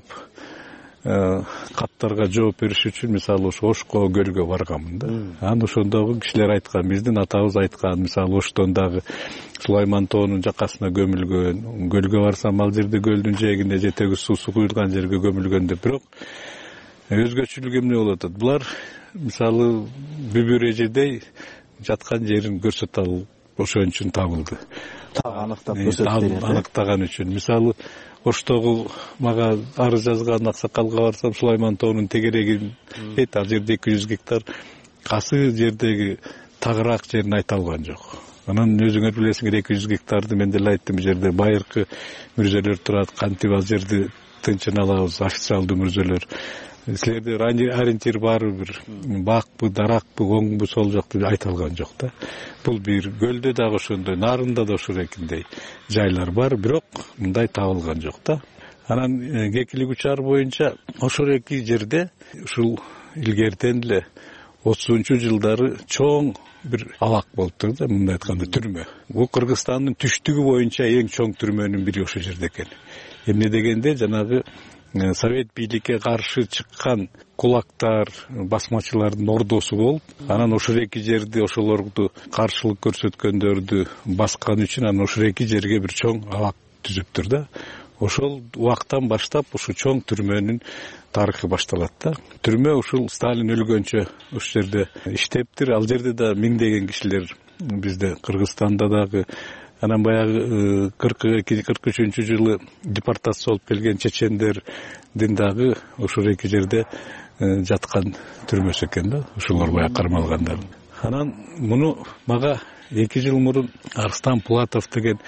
Speaker 20: каттарга жооп бериш үчүн мисалы ошо Ошко көлгө барганмын да. Анан ошондогу кишилер айткан, биздин атабыз айткан, мисалы Оштон дагы Сулайман тоонун жакасына көмүлгөн, көлгө барсам ал жерде көлдүн жээгинде жетеги суусу куюлган жерге көмүлгөн деп. Бирок өзгөчөлүк эмне болуп атат? Булар мисалы бүбүр эжедей жаткан жерин көрсөтө алып, ошон үчүн табылды.
Speaker 22: Так аныктап көрсөтүп
Speaker 20: аныктаган үчүн. Мисалы Оштогу мага арыз жазган аксакалга барсам, Сулайман тоонун тегерегин дейт, ал жерде эки жүз гектар, касы жердеги тагыраак жерин айта алган жок. Анан өзүңөр билесиңер, эки жүз гектарды мен деле айттым, жерде байыркы мүрзөлөр турат, кантип ал жерди тынчын алабыз, официалдуу мүрзөлөр. Силерде ориентир барбы, бир бакпы, даракпы, оңбу, сол жакты айта алган жок да. Бул бир көлдө дагы ошондой, нарында да ошол экиндей жайлар бар, бирок мындай табылган жок да. Анан кекилик учар боюнча ошол эки жерде ушул илгертен эле отузунчу жылдары чоң бир абак болуптур да, мындай айтканда түрмө. Бул Кыргызстандын түштүгү боюнча эң чоң түрмөнүн бири ошол жерде экен. Эмне дегенде, жанагы совет бийликке каршы чыккан кулактар, басмачылардын ордосу болуп, анан ошол эки жерди, ошолорду каршылык көрсөткөндөрдү баскан үчүн анан ошол эки жерге бир чоң абак түзүптүр да. Ошол убактан баштап ушу чоң түрмөнүн тарыхы башталат да. Түрмө ушул Сталин өлгөнчө ушул жерде иштептир. Ал жерде да миңдеген кишилер бизде Кыргызстанда дагы, анан баягы кырк эки кырк үчүнчү жылы депортация болуп келген чечендердин дагы ошол эки жерде жаткан түрмөсү экен да, ошолор баягы кармалгандар. Анан муну мага эки жыл мурун Арстан Пулатов деген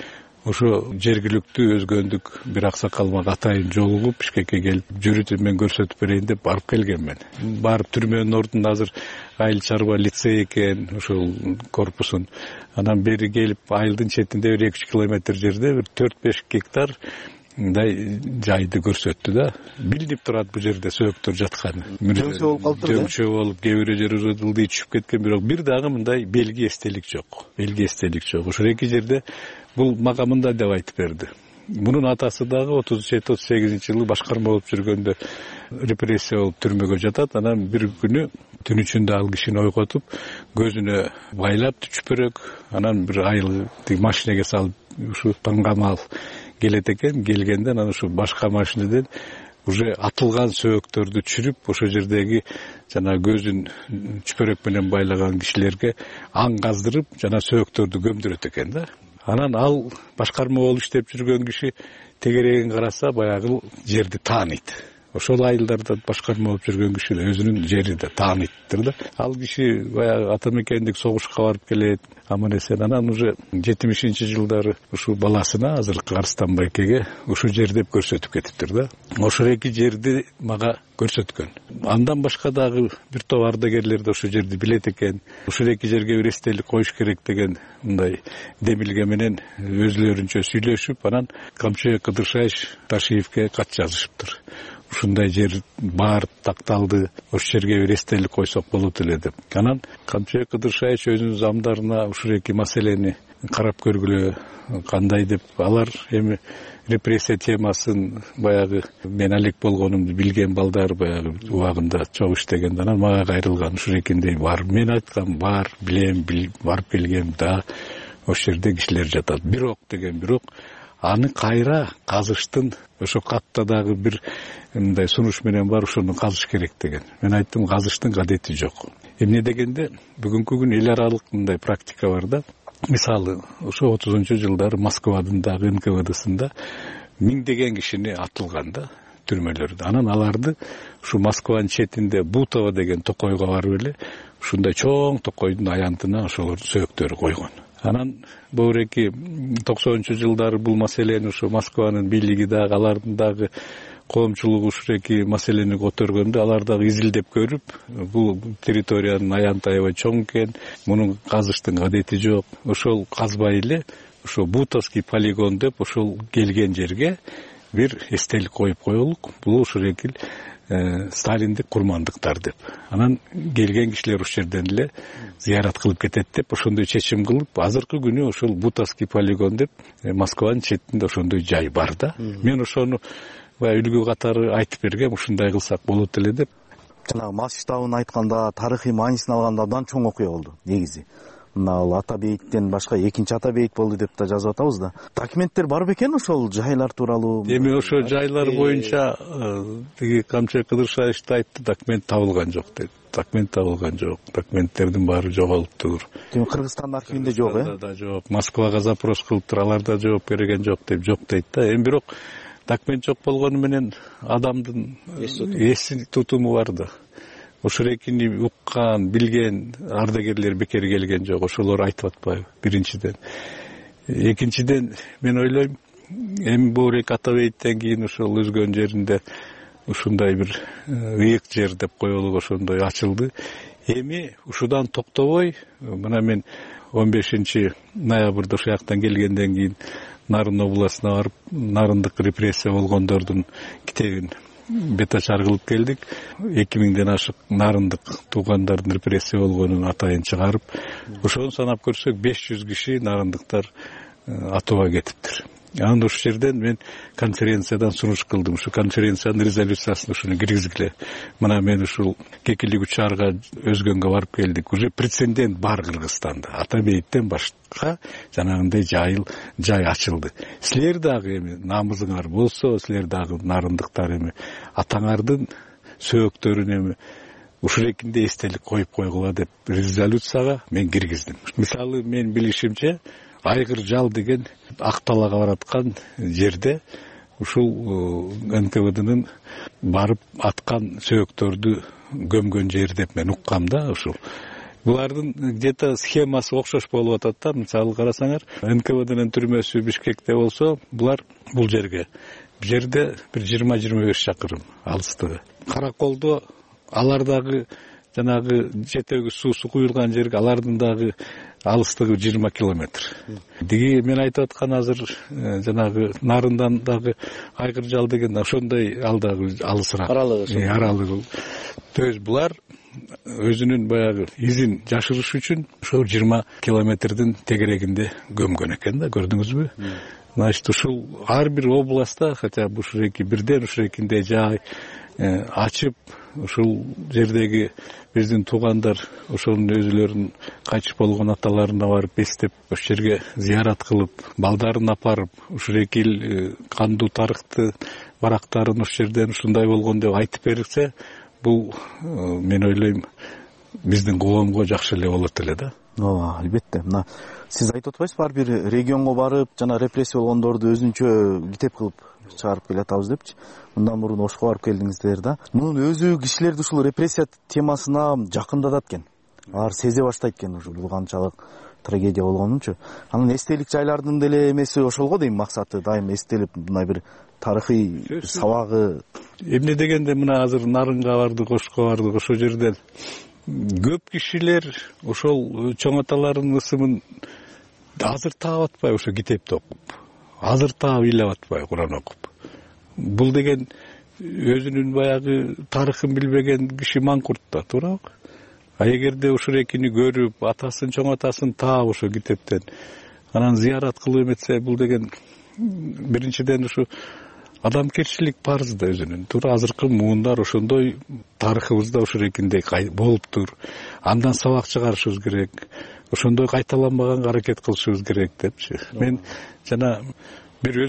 Speaker 20: ошо жергиликтүү өзгөндүк бир аксакал мага атайын жолугуп Бишкекке келип жүрүп мен көрсөтүп берейин деп барып келгенмин. Барып түрмөнүн ордунда азыр айыл чарба лицей экен ушул корпусун. Анан бери келип айылдын четинде бир эки үч километр жерде бир төрт беш гектар мындай жайды көрсөттү да. Билинип турат бул жерде сөөктөр жатканы.
Speaker 22: Дөңчө болуп калыптыр да.
Speaker 20: Дөңчө болуп, кээ бир жери уже ылдый түшүп кеткен, бирок бир дагы мындай белги эстелик жок. Белги эстелик жок. Ошол эки жерде бул мага мындай деп айтып берди. Мунун атасы дагы отуз жети отуз сегизинчи жылы башкарма болуп жүргөндө репрессия болуп түрмөгө жатат. Анан бир күнү түн ичинде ал кишини ойкотуп, көзүнө байлап чүпөрөк, анан бир айыл машинеге салып ушу таңгамал келет экен. Келгенде анан ушу башка машинеден уже атылган сөөктөрдү түшүрүп, ошол жердеги жана көзүн чүпөрөк менен байлаган кишилерге аң каздырып, жана сөөктөрдү көмдүрөт экен да. Анан ал башкарма болуп иштеп жүргөн киши тегерегин караса баягы жерди тааныйт. Ошол айылдарда башкарма болуп жүргөн киши өзүнүн жерин да тааныйттыр да. Ал киши баягы ата мекендик согушка барып келет, аман эсен. Анан уже жетимишинчи жылдары ушул баласына, азыркы Арыстан байкеге ушул жер деп көрсөтүп кетиптир да. Ошол эки жерди мага көрсөткөн. Андан башка дагы бир топ ардагерлер да ошол жерди билет экен. Ушул эки жерге бир эстелик коюш керек деген мындай демилге менен өзлөрүнчө сүйлөшүп, анан Камчыбек Кыдыршаевич Ташиевке кат жазышыптыр. Ушундай жер бар, такталды, ошол жерге бир эстелик койсок болот эле деп. Анан Камчыбек Кыдыршаевич өзүнүн замдарына ушул эки маселени карап көргүлө, кандай деп. Алар эми репрессия темасын баягы мен алек болгонумду билген балдар баягы убагында чогуу иштеген. Анан мага кайрылган ушул экиндей бар. Мен айткам бар, билем, барып келгем да. Ошол жерде кишилер жатат. Бирок деген бирок аны кайра казыштын ошо катта дагы бир мындай сунуш менен бар, ошону казыш керек деген. Мен айттым, казыштын кадети жок. Эмне дегенде бүгүнкү күн эл аралык мындай практика бар да. Мисалы, ошо отузунчу жылдары Москвадын дагы эн ка вэ дсында миңдеген кишини атылган да түрмөлөрдө. Анан аларды ушу Москванын четинде Бутово деген токойго барып эле ушундай чоң токойдун аянтына ошолордун сөөктөрү койгон. Анан бөреки токсонунчу жылдары бул маселени ушу Москванын бийлиги дагы, алардын дагы коомчулугу ушул эки маселени көтөргөндө, алар дагы изилдеп көрүп, бул территориянын аянты аябай чоң экен, мунун казыштын кадети жок. Ошол казбай эле ошо Бутовский полигон деп ошол келген жерге бир эстелик коюп коелук. Бул ушул эки сталиндик курмандыктар деп. Анан келген кишилер ушул жерден эле зыярат кылып кетет деп ошондой чечим кылып, азыркы күнү ошол Бутовский полигон деп Москванын четинде ошондой жай бар да. Мен ошону баягы үлгү катары айтып бергем, ушундай кылсак болот эле деп.
Speaker 22: Жанагы мас штабын айтканда, тарыхый маанисин алганда абдан чоң окуя болду негизи. Мына ал ата бейиттен башка экинчи ата бейит болду деп да жазып атабыз да. Документтер бар бекен ошол жайлар тууралуу?
Speaker 20: Эми ошо жайлар боюнча тиги Камчыбек Кыдыршаевич да айтты, документ табылган жок деп. Документ табылган жок. Документтердин баары жоголуптур.
Speaker 22: Эми Кыргызстан архивинде жок, э?
Speaker 20: Да жок. Москвага запрос кылыптыр, алар да жооп берген жок деп жок дейт да. Эми бирок документ жок болгону менен адамдын эс тутуму бар да. Ошол экини уккан, билген ардагерлер бекер келген жок. Ошолор айтып атпайбы? Биринчиден. Экинчиден мен ойлойм, эми бөөрек ата бейиттен кийин ошол өзгөн жеринде ушундай бир ыйык жер деп коелук, ошондой ачылды. Эми ушудан токтобой, мына мен он бешинчи ноябрда ушул жактан келгенден кийин Нарын областына барып, нарындык репрессия болгондордун китебин бет ачар кылып келдик. эки миңден ашык нарындык туугандардын репрессия болгонун атайын чыгарып, ошону санап көрсөк беш жүз киши нарындыктар атууга кетиптир. Анан ушул жерден мен конференциядан сунуш кылдым. Ушу конференциянын резолюциясына ушуну киргизгиле. Мына мен ушул кекилик учарга өзгөнгө барып келдик. Уже прецедент бар Кыргызстанда. Ата бейиттен башка жанагындай жайыл жай ачылды. Силер дагы эми намызыңар болсо, силер дагы нарындыктар эми атаңардын сөөктөрүн эми ушул экинде эстелик коюп койгула деп резолюцияга мен киргиздим. Мисалы мен билишимче Айгыр жал деген Акталага бараткан жерде ушул эн ка вэ днын барып аткан сөөктөрдү көмгөн жер деп мен уккам да ушул. булардын где то схемасы окшош болуп атат да. Мисалы карасаңар, эн ка вэ днын түрмөсү Бишкекте болсо, булар бул жерге бул жерде бир жыйырма жыйырма беш чакырым алыстыгы. Караколдо алардагы жанагы жетеги суусу куюлган жерге алардын дагы алыстыгы жыйырма километр. Диги мен айтып аткан азыр жанагы Нарындан дагы Айгыржал деген ошондой ал дагы алысыраак. Аралыгы. Аралыгы. То есть булар өзүнүн баягы изин жашырыш үчүн ошол жыйырма километрдин тегерегинде көмгөн экен да, көрдүңүзбү? Значит, ушул ар бир областта, хотя бы ушуреки бирден ушурекинде жай ачып, ушул жердеги биздин туугандар ошонун өзүлөрүнүн кайтыш болгон аталарына барып эстеп, ошол жерге зыярат кылып, балдарын апарып, ушуреки кандуу тарыхты барактарын ошол жерден ушундай болгон деп айтып берсе, бул мен ойлойм биздин коомго жакшы эле болот эле да.
Speaker 22: Ооба, албетте. Мына сиз айтып атпайсызбы, ар бир регионго барып, жана репрессия болгондорду өзүнчө китеп кылып чыгарып келатабыз депчи. Мындан мурун Ошко барып келдиңиздер да. Мунун өзү кишилерди ушул репрессия темасына жакындатат экен. Алар сезе баштайт экен ушу бул канчалык трагедия болгонунчу. Анын эстелик жайлардын деле эмеси ошол го дейм, максаты дайым эстелип мындай бир тарыхый сабагы.
Speaker 20: Эмне дегенде мына азыр Нарынга бардык, Ошко бардык, ошол жерден көп кишилер ошол чоң аталардын ысымын азыр таап атпай ошо китепти окуп, азыр таап ыйлап атпай Куран окуп. Бул деген өзүнүн баягы тарыхын билбеген киши маңкурт да, туурабы? А эгерде ушурекини көрүп, атасын, чоң атасын таап ошо китептен, анан зыярат кылып эметсе, бул деген биринчиден ушу адамгерчилик парыз да өзүнүн. Туура азыркы муундар ошондой тарыхыбызда ушурекиндей болуптур. Андан сабак чыгарышыбыз керек. Ошондой кайталанбаганга аракет кылышыбыз керек депчи. Мен жана бир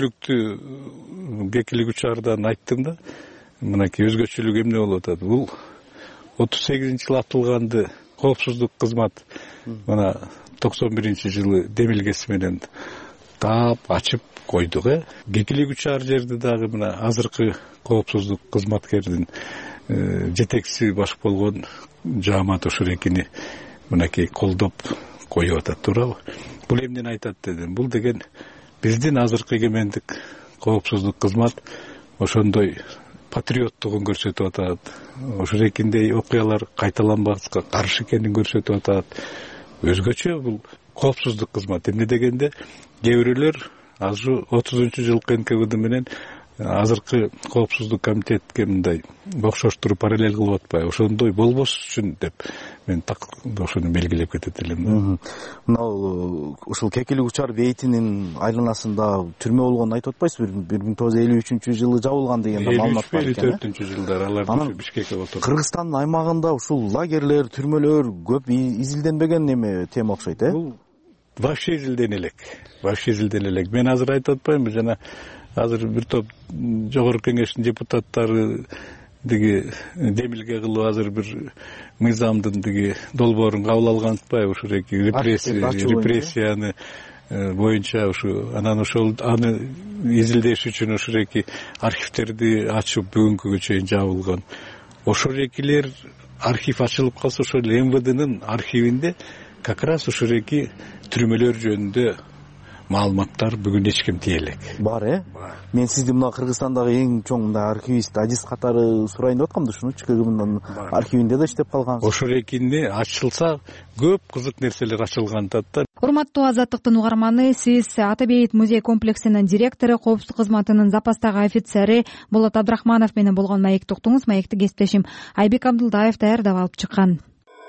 Speaker 20: өзгөчөлүктү Бекилик учардан айттым да. Мынакей өзгөчөлүк эмне болуп атат? Бул отуз сегизинчи жылы атылганды коопсуздук кызмат мына токсон биринчи жылы демилгеси менен таап, ачып койдук, э. Бекилик учар жерди дагы мына азыркы коопсуздук кызматкердин жетекчиси баш болгон Жаамат Ошурекини мынакей колдоп коюп атат, туурабы? Бул эмнени айтат дедим? Бул деген биздин азыркы эгемендик коопсуздук кызмат ошондой патриоттугун көрсөтүп атат. Ошурекиндей окуялар кайталанбаска каршы экенин көрсөтүп атат. Өзгөчө бул коопсуздук кызмат. Эмне дегенде кээ бирөөлөр азыр отузунчу жылкы эн ка вэ менен азыркы коопсуздук комитетке мындай окшоштуруп параллель кылып атпайбы? Ошондой болбош үчүн деп мен так ошону белгилеп кетет элем.
Speaker 22: Мына ушул Кекилик учар бейтинин айланасында түрмө болгонун айтып атпайсызбы? бир миң тогуз жүз элүү үчүнчү жылы жабылган деген маалымат бар экен.
Speaker 20: элүү төртүнчү жылдар алар Бишкекке отурду.
Speaker 22: Кыргызстандын аймагында ушул лагерлер, түрмөлөр көп изилденбеген эме тема окшойт, э?
Speaker 20: Бул вообще изилдене элек. Вообще изилдене элек. Мен азыр айтып атпаймынбы, жана азыр бир топ жогорку кеңештин депутаттары диги демилге кылып азыр бир мыйзамдын диги долбоорун кабыл алган атпайбы? Ушуреки репрессияны боюнча ушу анан ошол аны изилдеш үчүн ушуреки архивтерди ачып бүгүнкүгө чейин жабылган. Ошолекилер архив ачылып калса, ошол эм вэ днын архивинде как раз ушуреки түрмөлөр жөнүндө маалыматтар бүгүн эч ким тие элек.
Speaker 22: Бар, э? Мен сизди мына Кыргызстандагы эң чоң мына архивист Адис катары сурайын деп аткам да, ушуну КГБнын архивинде да иштеп калган.
Speaker 20: Ошорекинде ачылса көп кызык нерселер ачылган да.
Speaker 1: Урматтуу Азаттыктын угарманы, сиз Атабейит музей комплексинин директору, коопсуздук кызматынын запастагы офицери Болот Абдрахманов менен болгон маекти уктуңуз. Маекти кесиптешим Айбек Абдулдаев даярдап алып чыккан.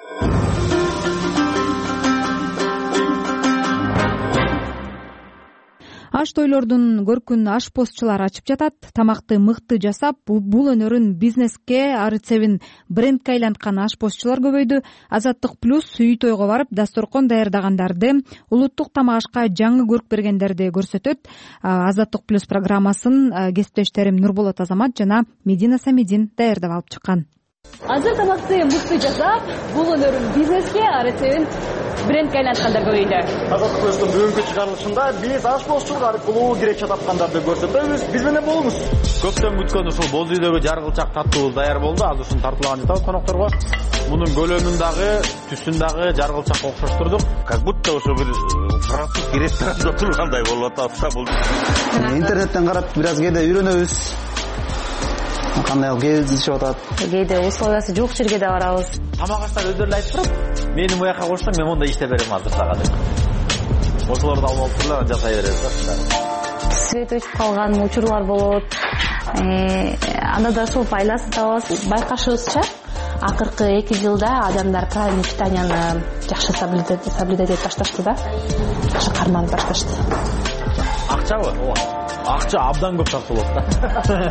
Speaker 1: Аш тойлордун көркүн ашпозчулар ачып жатат. Тамакты мыкты жасап, бул өнөрүн бизнеске, рецебин брендке айланткан ашпозчулар көбөйдү. Азаттык плюс үй тойго барып, дасторкон даярдагандарды, улуттук тамак ашка жаңы көрк бергендерди көрсөтөт. Азаттык плюс программасын кесиптештерим Нурболот Азамат жана Медина Самидин даярдап алып чыккан.
Speaker 5: Азыр тамакты мыкты жасап, бул өнөрүн бизнеске, ары себин брендке айланткандар көбөйдү.
Speaker 7: Азаттык көстүн бүгүнкү чыгарылышында биз ашпозчулук аркылуу киреше тапкандарды көрсөтөбүз. Биз менен болуңуз.
Speaker 21: Көптөн күткөн ушул боз үйдөгү жаргылчак таттуубуз даяр болду. Азыр ушуну тартуулаган жатабыз конокторго. Мунун көлөмүн дагы, түсүн дагы жаргылчакка окшоштурдук. Как будто ошо бир француз ресторанда тургандай болуп атат. Бул
Speaker 23: интернеттен карап бир аз кээде үйрөнөбүз. Кандай кылып кээде ишип атат.
Speaker 5: Кээде условиясы жок жерге да барабыз.
Speaker 21: Тамак аштар өздөрү айтып туруп, мени бу жака коштуң, мен монда иштеп берем азыр сага деп. Ошолорду алып алып турлар, жасай беребиз да.
Speaker 5: Свет өчүп калган учурлар болот. Анда да ошол пайдасын табабыз. Байкашыбызча, акыркы эки жылда адамдар правильный питанияны жакшы соблюдать этип башташты да. Жакшы карманып башташты.
Speaker 21: Акчабы? Ооба. Акча абдан көп тартылат да.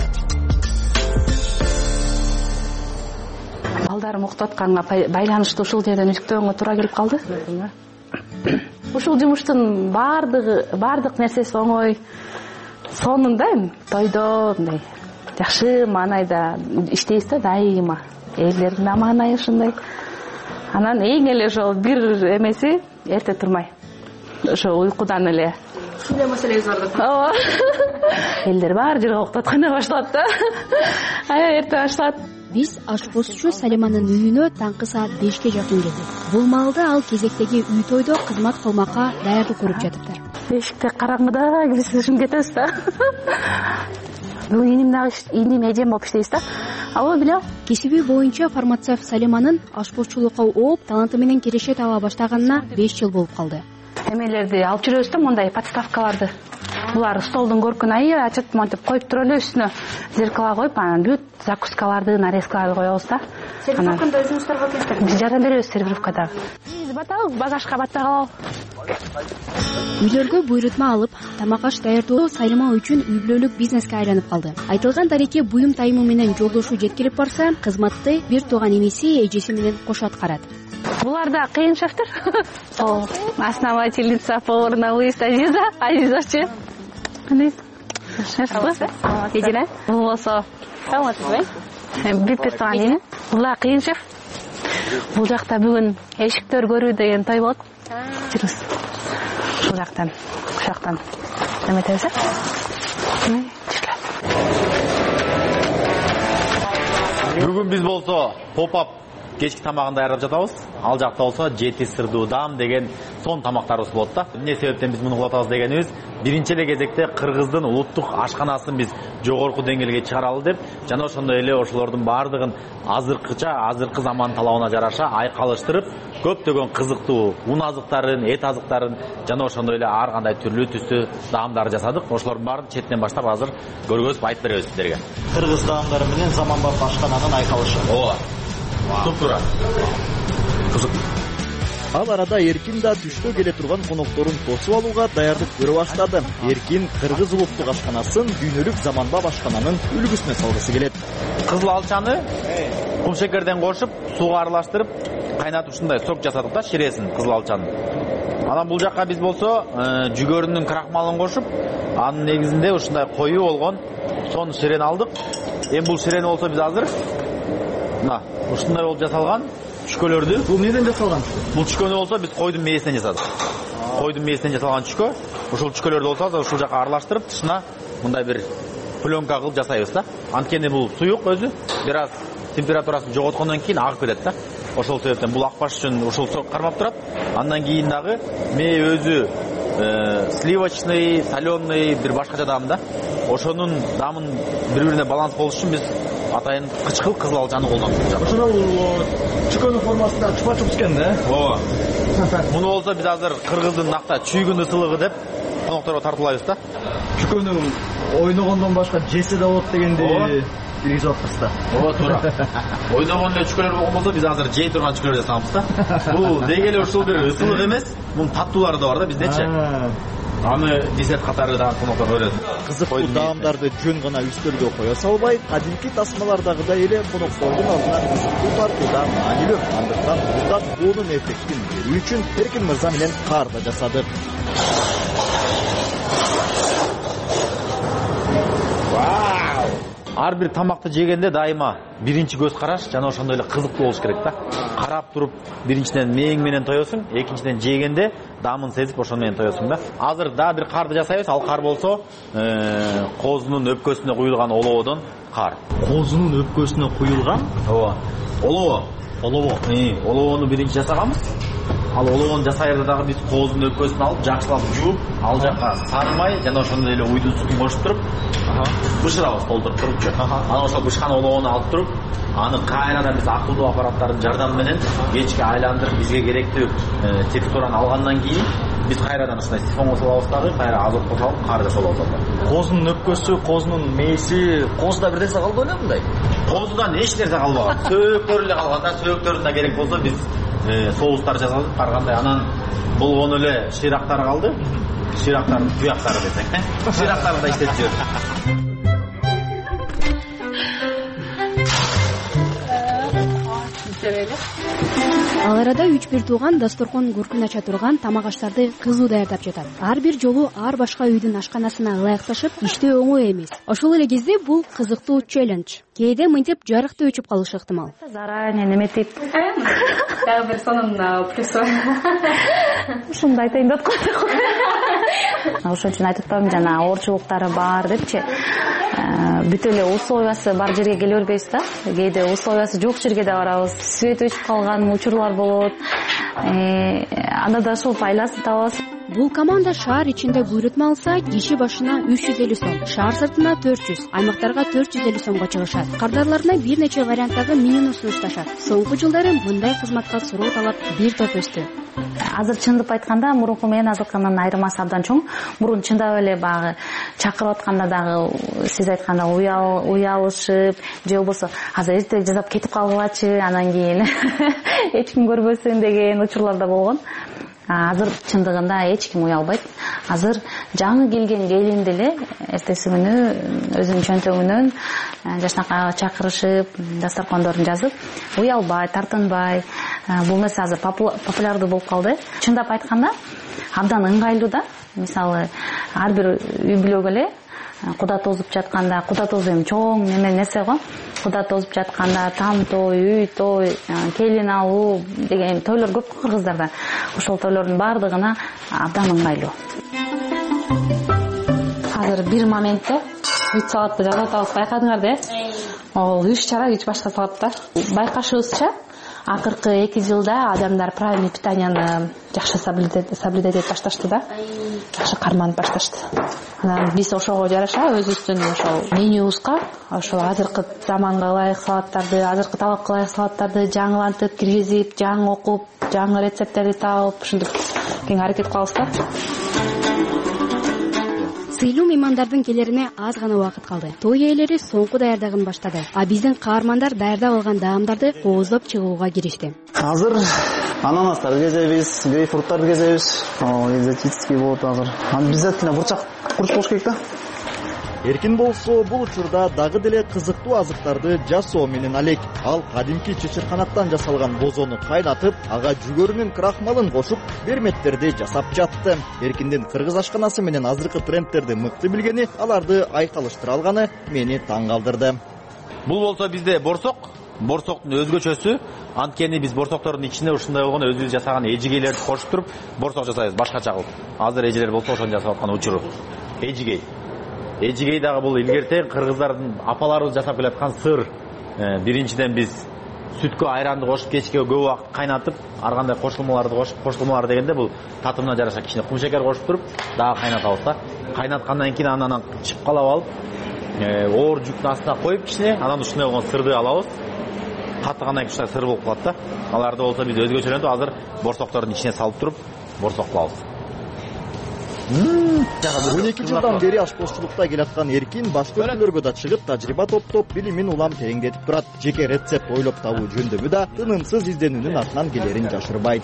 Speaker 5: Балдарым уктатканга байланыштуу ушул жерден үзүктөгөнгө туура келип калды. Ушул жумуштун баардыгы, баардык нерсеси оңой. Сонунда эми тойдо мындай жакшы маанайда иштейбиз да дайыма. Элдердин аманайы ушундай. Анан эң эле ошол бир эмеси эрте турмай. Ошо уйкудан эле ушундай маселебиз бар да. Ооба. Элдер бар жерге уктатканда башталат да. Аябай эрте башталат.
Speaker 24: Биз ашпозчу Салиманын үйүнө таңкы саат бешке жакын келдик. Бул маалда ал кезектеги үй тойдо кызмат кылмакка даярдык көрүп жатыптыр.
Speaker 5: Эшикте караңгыда кирсешим кетебиз да. Бүгүн иним дагы иним эжем болуп иштейбиз да. Албай билем.
Speaker 24: Кесиби боюнча фармацевт Салиманын ашпозчулукка ооп, таланты менен киреше таба баштаганына беш жыл болуп калды.
Speaker 5: Эмелерди алып жүрөбүз да, мондай подставкаларды. Булар столдун көркүн аябай ачып монтип коюп туруп эле үстүнө зеркало коюп, анан бүт закускаларды, нарезкаларды коебуз да. Сервировкада өзүңүздөр калып Биз жардам беребиз сервировкада. Биз батабыз, багажга батпай калабыз.
Speaker 24: Үйлөргө буйрутма алып, тамак аш даярдоо Салима үчүн үй бүлөлүк бизнеске айланып калды. Айтылган дареке буюм тайымы менен жолдошу жеткирип барса, кызматты бир тууган эмеси эжеси менен кош аткарат.
Speaker 5: Булар да кыйын шафтыр. Основательница поварная Луиса Азиза, Азизачы. Кандай? Эдина? Болсо. Саламатсызбы? Бир туган эне. Булар кыйын шаф. Бул жакта бүгүн эшиктер көрүү деген той болот. Жүрүз. Бул жактан, ушактан. Эметебиз.
Speaker 21: Бүгүн биз болсо поп-ап кечки тамагын даярдап жатабыз. Ал жакта болсо жети сырдуу дам деген сон тамактарыбыз болот да. Эмне себептен биз муну кылып атабыз дегенибиз, биринчи эле кезекте Кыргыздын улуттук ашканасын биз жогорку деңгээлге чыгаралы деп, жана ошондой эле ошолордун баардыгын азыркыча, азыркы заман талабына жараша айкалыштырып, көптөгөн кызыктуу ун азыктарын, эт азыктарын жана ошондой эле ар кандай түрлүү түстүү даамдар жасадык. Ошолордун баарын четинен баштап азыр көргөзүп айтып беребиз сиздерге.
Speaker 23: Кыргыз даамдары менен заманбап ашкананын айкалышы.
Speaker 21: Ооба. Туп-туура. Кызык.
Speaker 11: Ал арада Эркин да түштө келе турган конокторун тосуп алууга даярдык көрө баштады. Эркин кыргыз улуттук ашканасын дүйнөлүк заманбап ашкананын үлгүсүнө салгысы келет.
Speaker 21: Кызыл алчаны кум шекерден кошуп, сууга аралаштырып, кайнатып ушундай сок жасадык да, ширесин кызыл алчанын. Анан бул жакка биз болсо жүгөрүнүн крахмалын кошуп, анын негизинде ушундай коюу болгон сон ширени алдык. Эми бул ширени болсо биз азыр мына ушундай болуп жасалган чүкөлөрдү.
Speaker 23: Бул эмнеден жасалган?
Speaker 21: Бул чүкөнү болсо биз койдун мээсинен жасадык. Койдун мээсинен жасалган чүкө. Ушул чүкөлөрдү болсо ушул жака аралаштырып, тышына мындай бир пленка кылып жасайбыз да. Анткени бул суюк өзү бир аз температурасын жоготкондон кийин агып кетет да. Ошол себептен бул акпаш үчүн ушул сок кармап турат. Андан кийин дагы мээ өзү сливочный, соленый бир башкача даам да. Ошонун даамын бири-бирине баланс болуш үчүн биз атайын кычкыл кызыл алчаны колдонуп.
Speaker 23: Ошол чүкөнүн формасында чупа-чупс экен да.
Speaker 21: Ооба. Муну болсо биз азыр кыргыздын накта чүйгүн ысылыгы деп конокторго тартуулайбыз да.
Speaker 23: Чүкөнүн ойногондон башка жесе да болот дегенди киргизип атпыз да.
Speaker 21: Ооба, туура. Ойногон эле чүкөлөр болгон болсо биз азыр жей турган чүкөлөр жасабыз да. Бул деги эле ушул бир ысылык эмес, мунун таттуулары да бар да биздечи. Аны десерт катары да коноктор көрөт.
Speaker 11: Кызыктуу даамдарды жөн гана үстөлгө кое салбай, кадимки тасмалардагыдай эле коноктордун алдына кызыктуу тартууда маанилүү. Андыктан мурдак буунун эффектин берүү үчүн Эркин мырза менен каарда жасадык.
Speaker 21: Вау! ар бир тамакты жегенде дайыма биринчи көз караш жана ошондой эле кызыктуу болуш керек да. Карап туруп биринчиден мээң менен тоесуң, экинчиден жегенде дамын сезип ошону менен тоесуң да. Азыр дагы бир карды жасайбыз. Ал кар болсо козунун өпкөсүнө куюлган олоодон кар. Козунун өпкөсүнө куюлган? Ооба. Олоо. Олоо. Э, олоону биринчи жасаганбыз. Ал олоону жасайбыз дагы биз козунун өпкөсүн алып, жакшылап жууп, ал жакка сарымай жана ошондой эле уйдун сутун кошуп туруп, бышырабыз, толтуруп турупчу. Анан ошол бышкан олоону алып туруп, аны кайрадан биз акылдуу аппараттардын жардамы менен печке айландырып, бизге керектүү текстураны алгандан кийин биз кайрадан ушундай сифонго салабыз дагы, кайра азот кошуп, кар жасап алабыз. Козунун өпкөсү, козунун мээси, козуда бир нерсе калды белем мындай? Козудан эч нерсе калбаган. Сөөктөр эле калган да, сөөктөрүн да керек болсо биз соустар жасадык, каргандай. Анан болгону эле шыйрактары калды. Шыйрактардын туяктары десек, э? Шыйрактарды да иштетип жибердик.
Speaker 24: Ал арада үч бир тууган дасторкон көркүн ача турган тамак аштарды кызуу даярдап жатат. Ар бир жолу ар башка үйдүн ашканасына ылайыкташып, иштөө оңой эмес. Ошол эле кезде бул кызыктуу челлендж. Кээде мынтип жарыкты өчүп калышы ыктымал.
Speaker 5: Заранее неметип.
Speaker 24: Дагы бир сонун плюсу.
Speaker 5: Ушунду айтайын деп койдум. Ошон үчүн айтып атпаймынбы, жана оорчулуктары бар депчи. Бүт эле условиясы бар жерге келе бербейбиз да. Кээде условиясы жок жерге да барабыз. Свет өчүп калган учурлар болот. Анда да ошол айласын табабыз.
Speaker 24: Бул команда шаар ичинде буйрутма алса, киши башына үч жүз элүү сом, шаар сыртына төрт жүз, аймактарга төрт жүз элүү сомго чыгышат. Кардарларына бир нече варианттагы менюну сунушташат. Соңку жылдары мындай кызматка суроо талап бир топ өстү.
Speaker 5: Азыр чындап айтканда мурунку менен азыркынан айырмасы абдан чоң. Мурун чындап эле багы чакырып атканда дагы сиз айтканда уял уялышып, же болбосо азыр эртең жасап кетип калгылачы, анан кийин эч ким көрбөсүн деген учурлар да болгон. Азыр чындыгында эч ким уялбайт. Азыр жаңы келген келинди эле эртеси күнү өзүнүн чөнтөгүнөн жашнакайга чакырышып, дасторкондорун жазып, уялбай, тартынбай. Бул нерсе азыр популярдуу болуп калды. Чындап айтканда абдан ыңгайлуу да. Мисалы, ар бир үй бүлөгө эле куда тозуп жатканда, куда тозу эми чоң неме нерсе го. Куда тозуп жатканда там той, үй той, келин алуу деген тойлор көп кыргыздарда. Ошол тойлордун бардыгына абдан ыңгайлуу.
Speaker 2: Азыр бир моментте үч саатты жасап атабыз, байкадыңар да? Ол иш чара үч башка саатта. Байкашыбызча, акыркы эки жылда адамдар правильный питанияны жакшы соблюдать этип башташты да. Жакшы карманып башташты. Анан биз ошого жараша өзүбүздүн ошол менюбузга ошол азыркы заманга ылайык салаттарды, азыркы талапка ылайык салаттарды жаңылантып киргизип, жаңы окуп, жаңы рецепттерди таап, ушинтип кең аракет кылабыз да.
Speaker 24: Сыйлуу меймандардын келерине аз гана убакыт калды. Той ээлери соңку даярдыгын баштады. А биздин каармандар даярдап алган даамдарды кооздоп чыгууга киришти.
Speaker 23: Азыр ананастарды кезебиз, грейпфруттарды кезебиз. О, экзотический болот азыр. Обязательно бурчак курч болуш керек да.
Speaker 11: Эркин болсо бул учурда дагы деле кызыктуу азыктарды жасоо менен алек. Ал кадимки чечирканаттан жасалган бозону кайнатып, ага жүгөрүнүн крахмалын кошуп, берметтерди жасап жатты. Эркиндин кыргыз ашканасы менен азыркы трендтерди мыкты билгени, аларды айкалыштыра алганы мени таң калтырды.
Speaker 21: Бул болсо бизде борсок, борсоктун өзгөчөсү. Анткени биз борсоктордун ичине ушундай болгон өзүбүз жасаган эжигейлерди кошуп туруп, борсок жасайбыз башкача кылып. Азыр эжелер болсо ошону жасап аткан учуру. Эжигей. Эжигей дагы бул илгертен кыргыздардын апаларыбыз жасап келаткан сыр. Биринчиден биз сүткө айранды кошуп, кечке көп убакыт кайнатып, ар кандай кошулмаларды кошуп, кошулмалар дегенде бул татымына жараша кичине кум шекер кошуп туруп, дагы кайнатабыз да. Кайнаткандан кийин анан чыпкалап алып, оор жүктүн астына коюп кичине, анан ушундай болгон сырды алабыз. Каттыгандан кийин сыр болуп калат да. Аларды болсо биз өзгөчөлөндү азыр борсоктордун ичине салып туруп, борсок кылабыз.
Speaker 11: он эки жылдан бери ашпозчулукта келаткан Эркин башка өлкөлөргө да чыгып, тажрыйба топтоп, билимин улам тереңдетип турат. Жеке рецепт ойлоп табуу жөндөмү да тынымсыз изденүүнүн артынан келерин жашырбайт.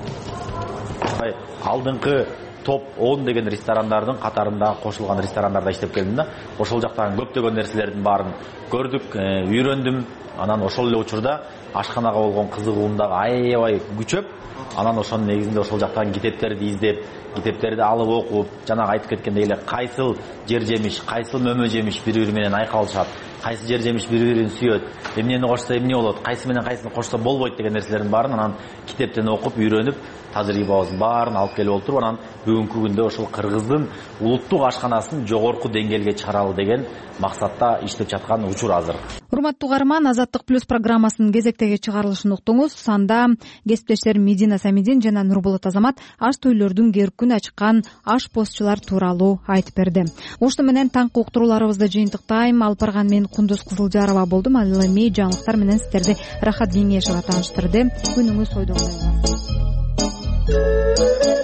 Speaker 21: Алдыңкы топ он деген ресторандардын катарында кошулган ресторандарда иштеп келдим да. Ошол жактагы көптөгөн нерселердин баарын көрдүк, үйрөндүм. Анан ошол эле учурда ашканага болгон кызыгуум дагы аябай күчөп, анан ошонун негизинде ошол жактагы китептерди издеп, китептерди алып окуп, жанагы айтып кеткендей эле кайсыл жер жемиш, кайсыл мөмө жемиш бири бири менен айкалышат, кайсы жер жемиш бири бирин сүйөт, эмнени кошсо эмне болот, кайсы менен кайсыны кошсо болбойт деген нерселердин баарын анан китептен окуп, үйрөнүп, тажрыйбабыздын баарын алып келип олтуруп, анан бүгүнкү күндө ошол Кыргыздын улуттук ашканасын жогорку деңгээлге чыгаралы деген максатта иштеп жаткан учур азыр.
Speaker 1: Урматтуу угарман, Азаттык плюс программасынын кезектеги чыгарылышын уктуңуз. Санда кесиптештерим Медина Самидин жана Нурболот Азамат аш тойлордун керкүн ачкан аш постчулар тууралуу айтып берди. Ушуну менен таңкы уктурууларыбызды жыйынтыктайм. Алып барган мен Кундуз Кызылжарова болдум. Ал эми жаңылыктар менен сиздерди Рахат Кеңешова тааныштырды. Күнүңүз ойдогудай болсун.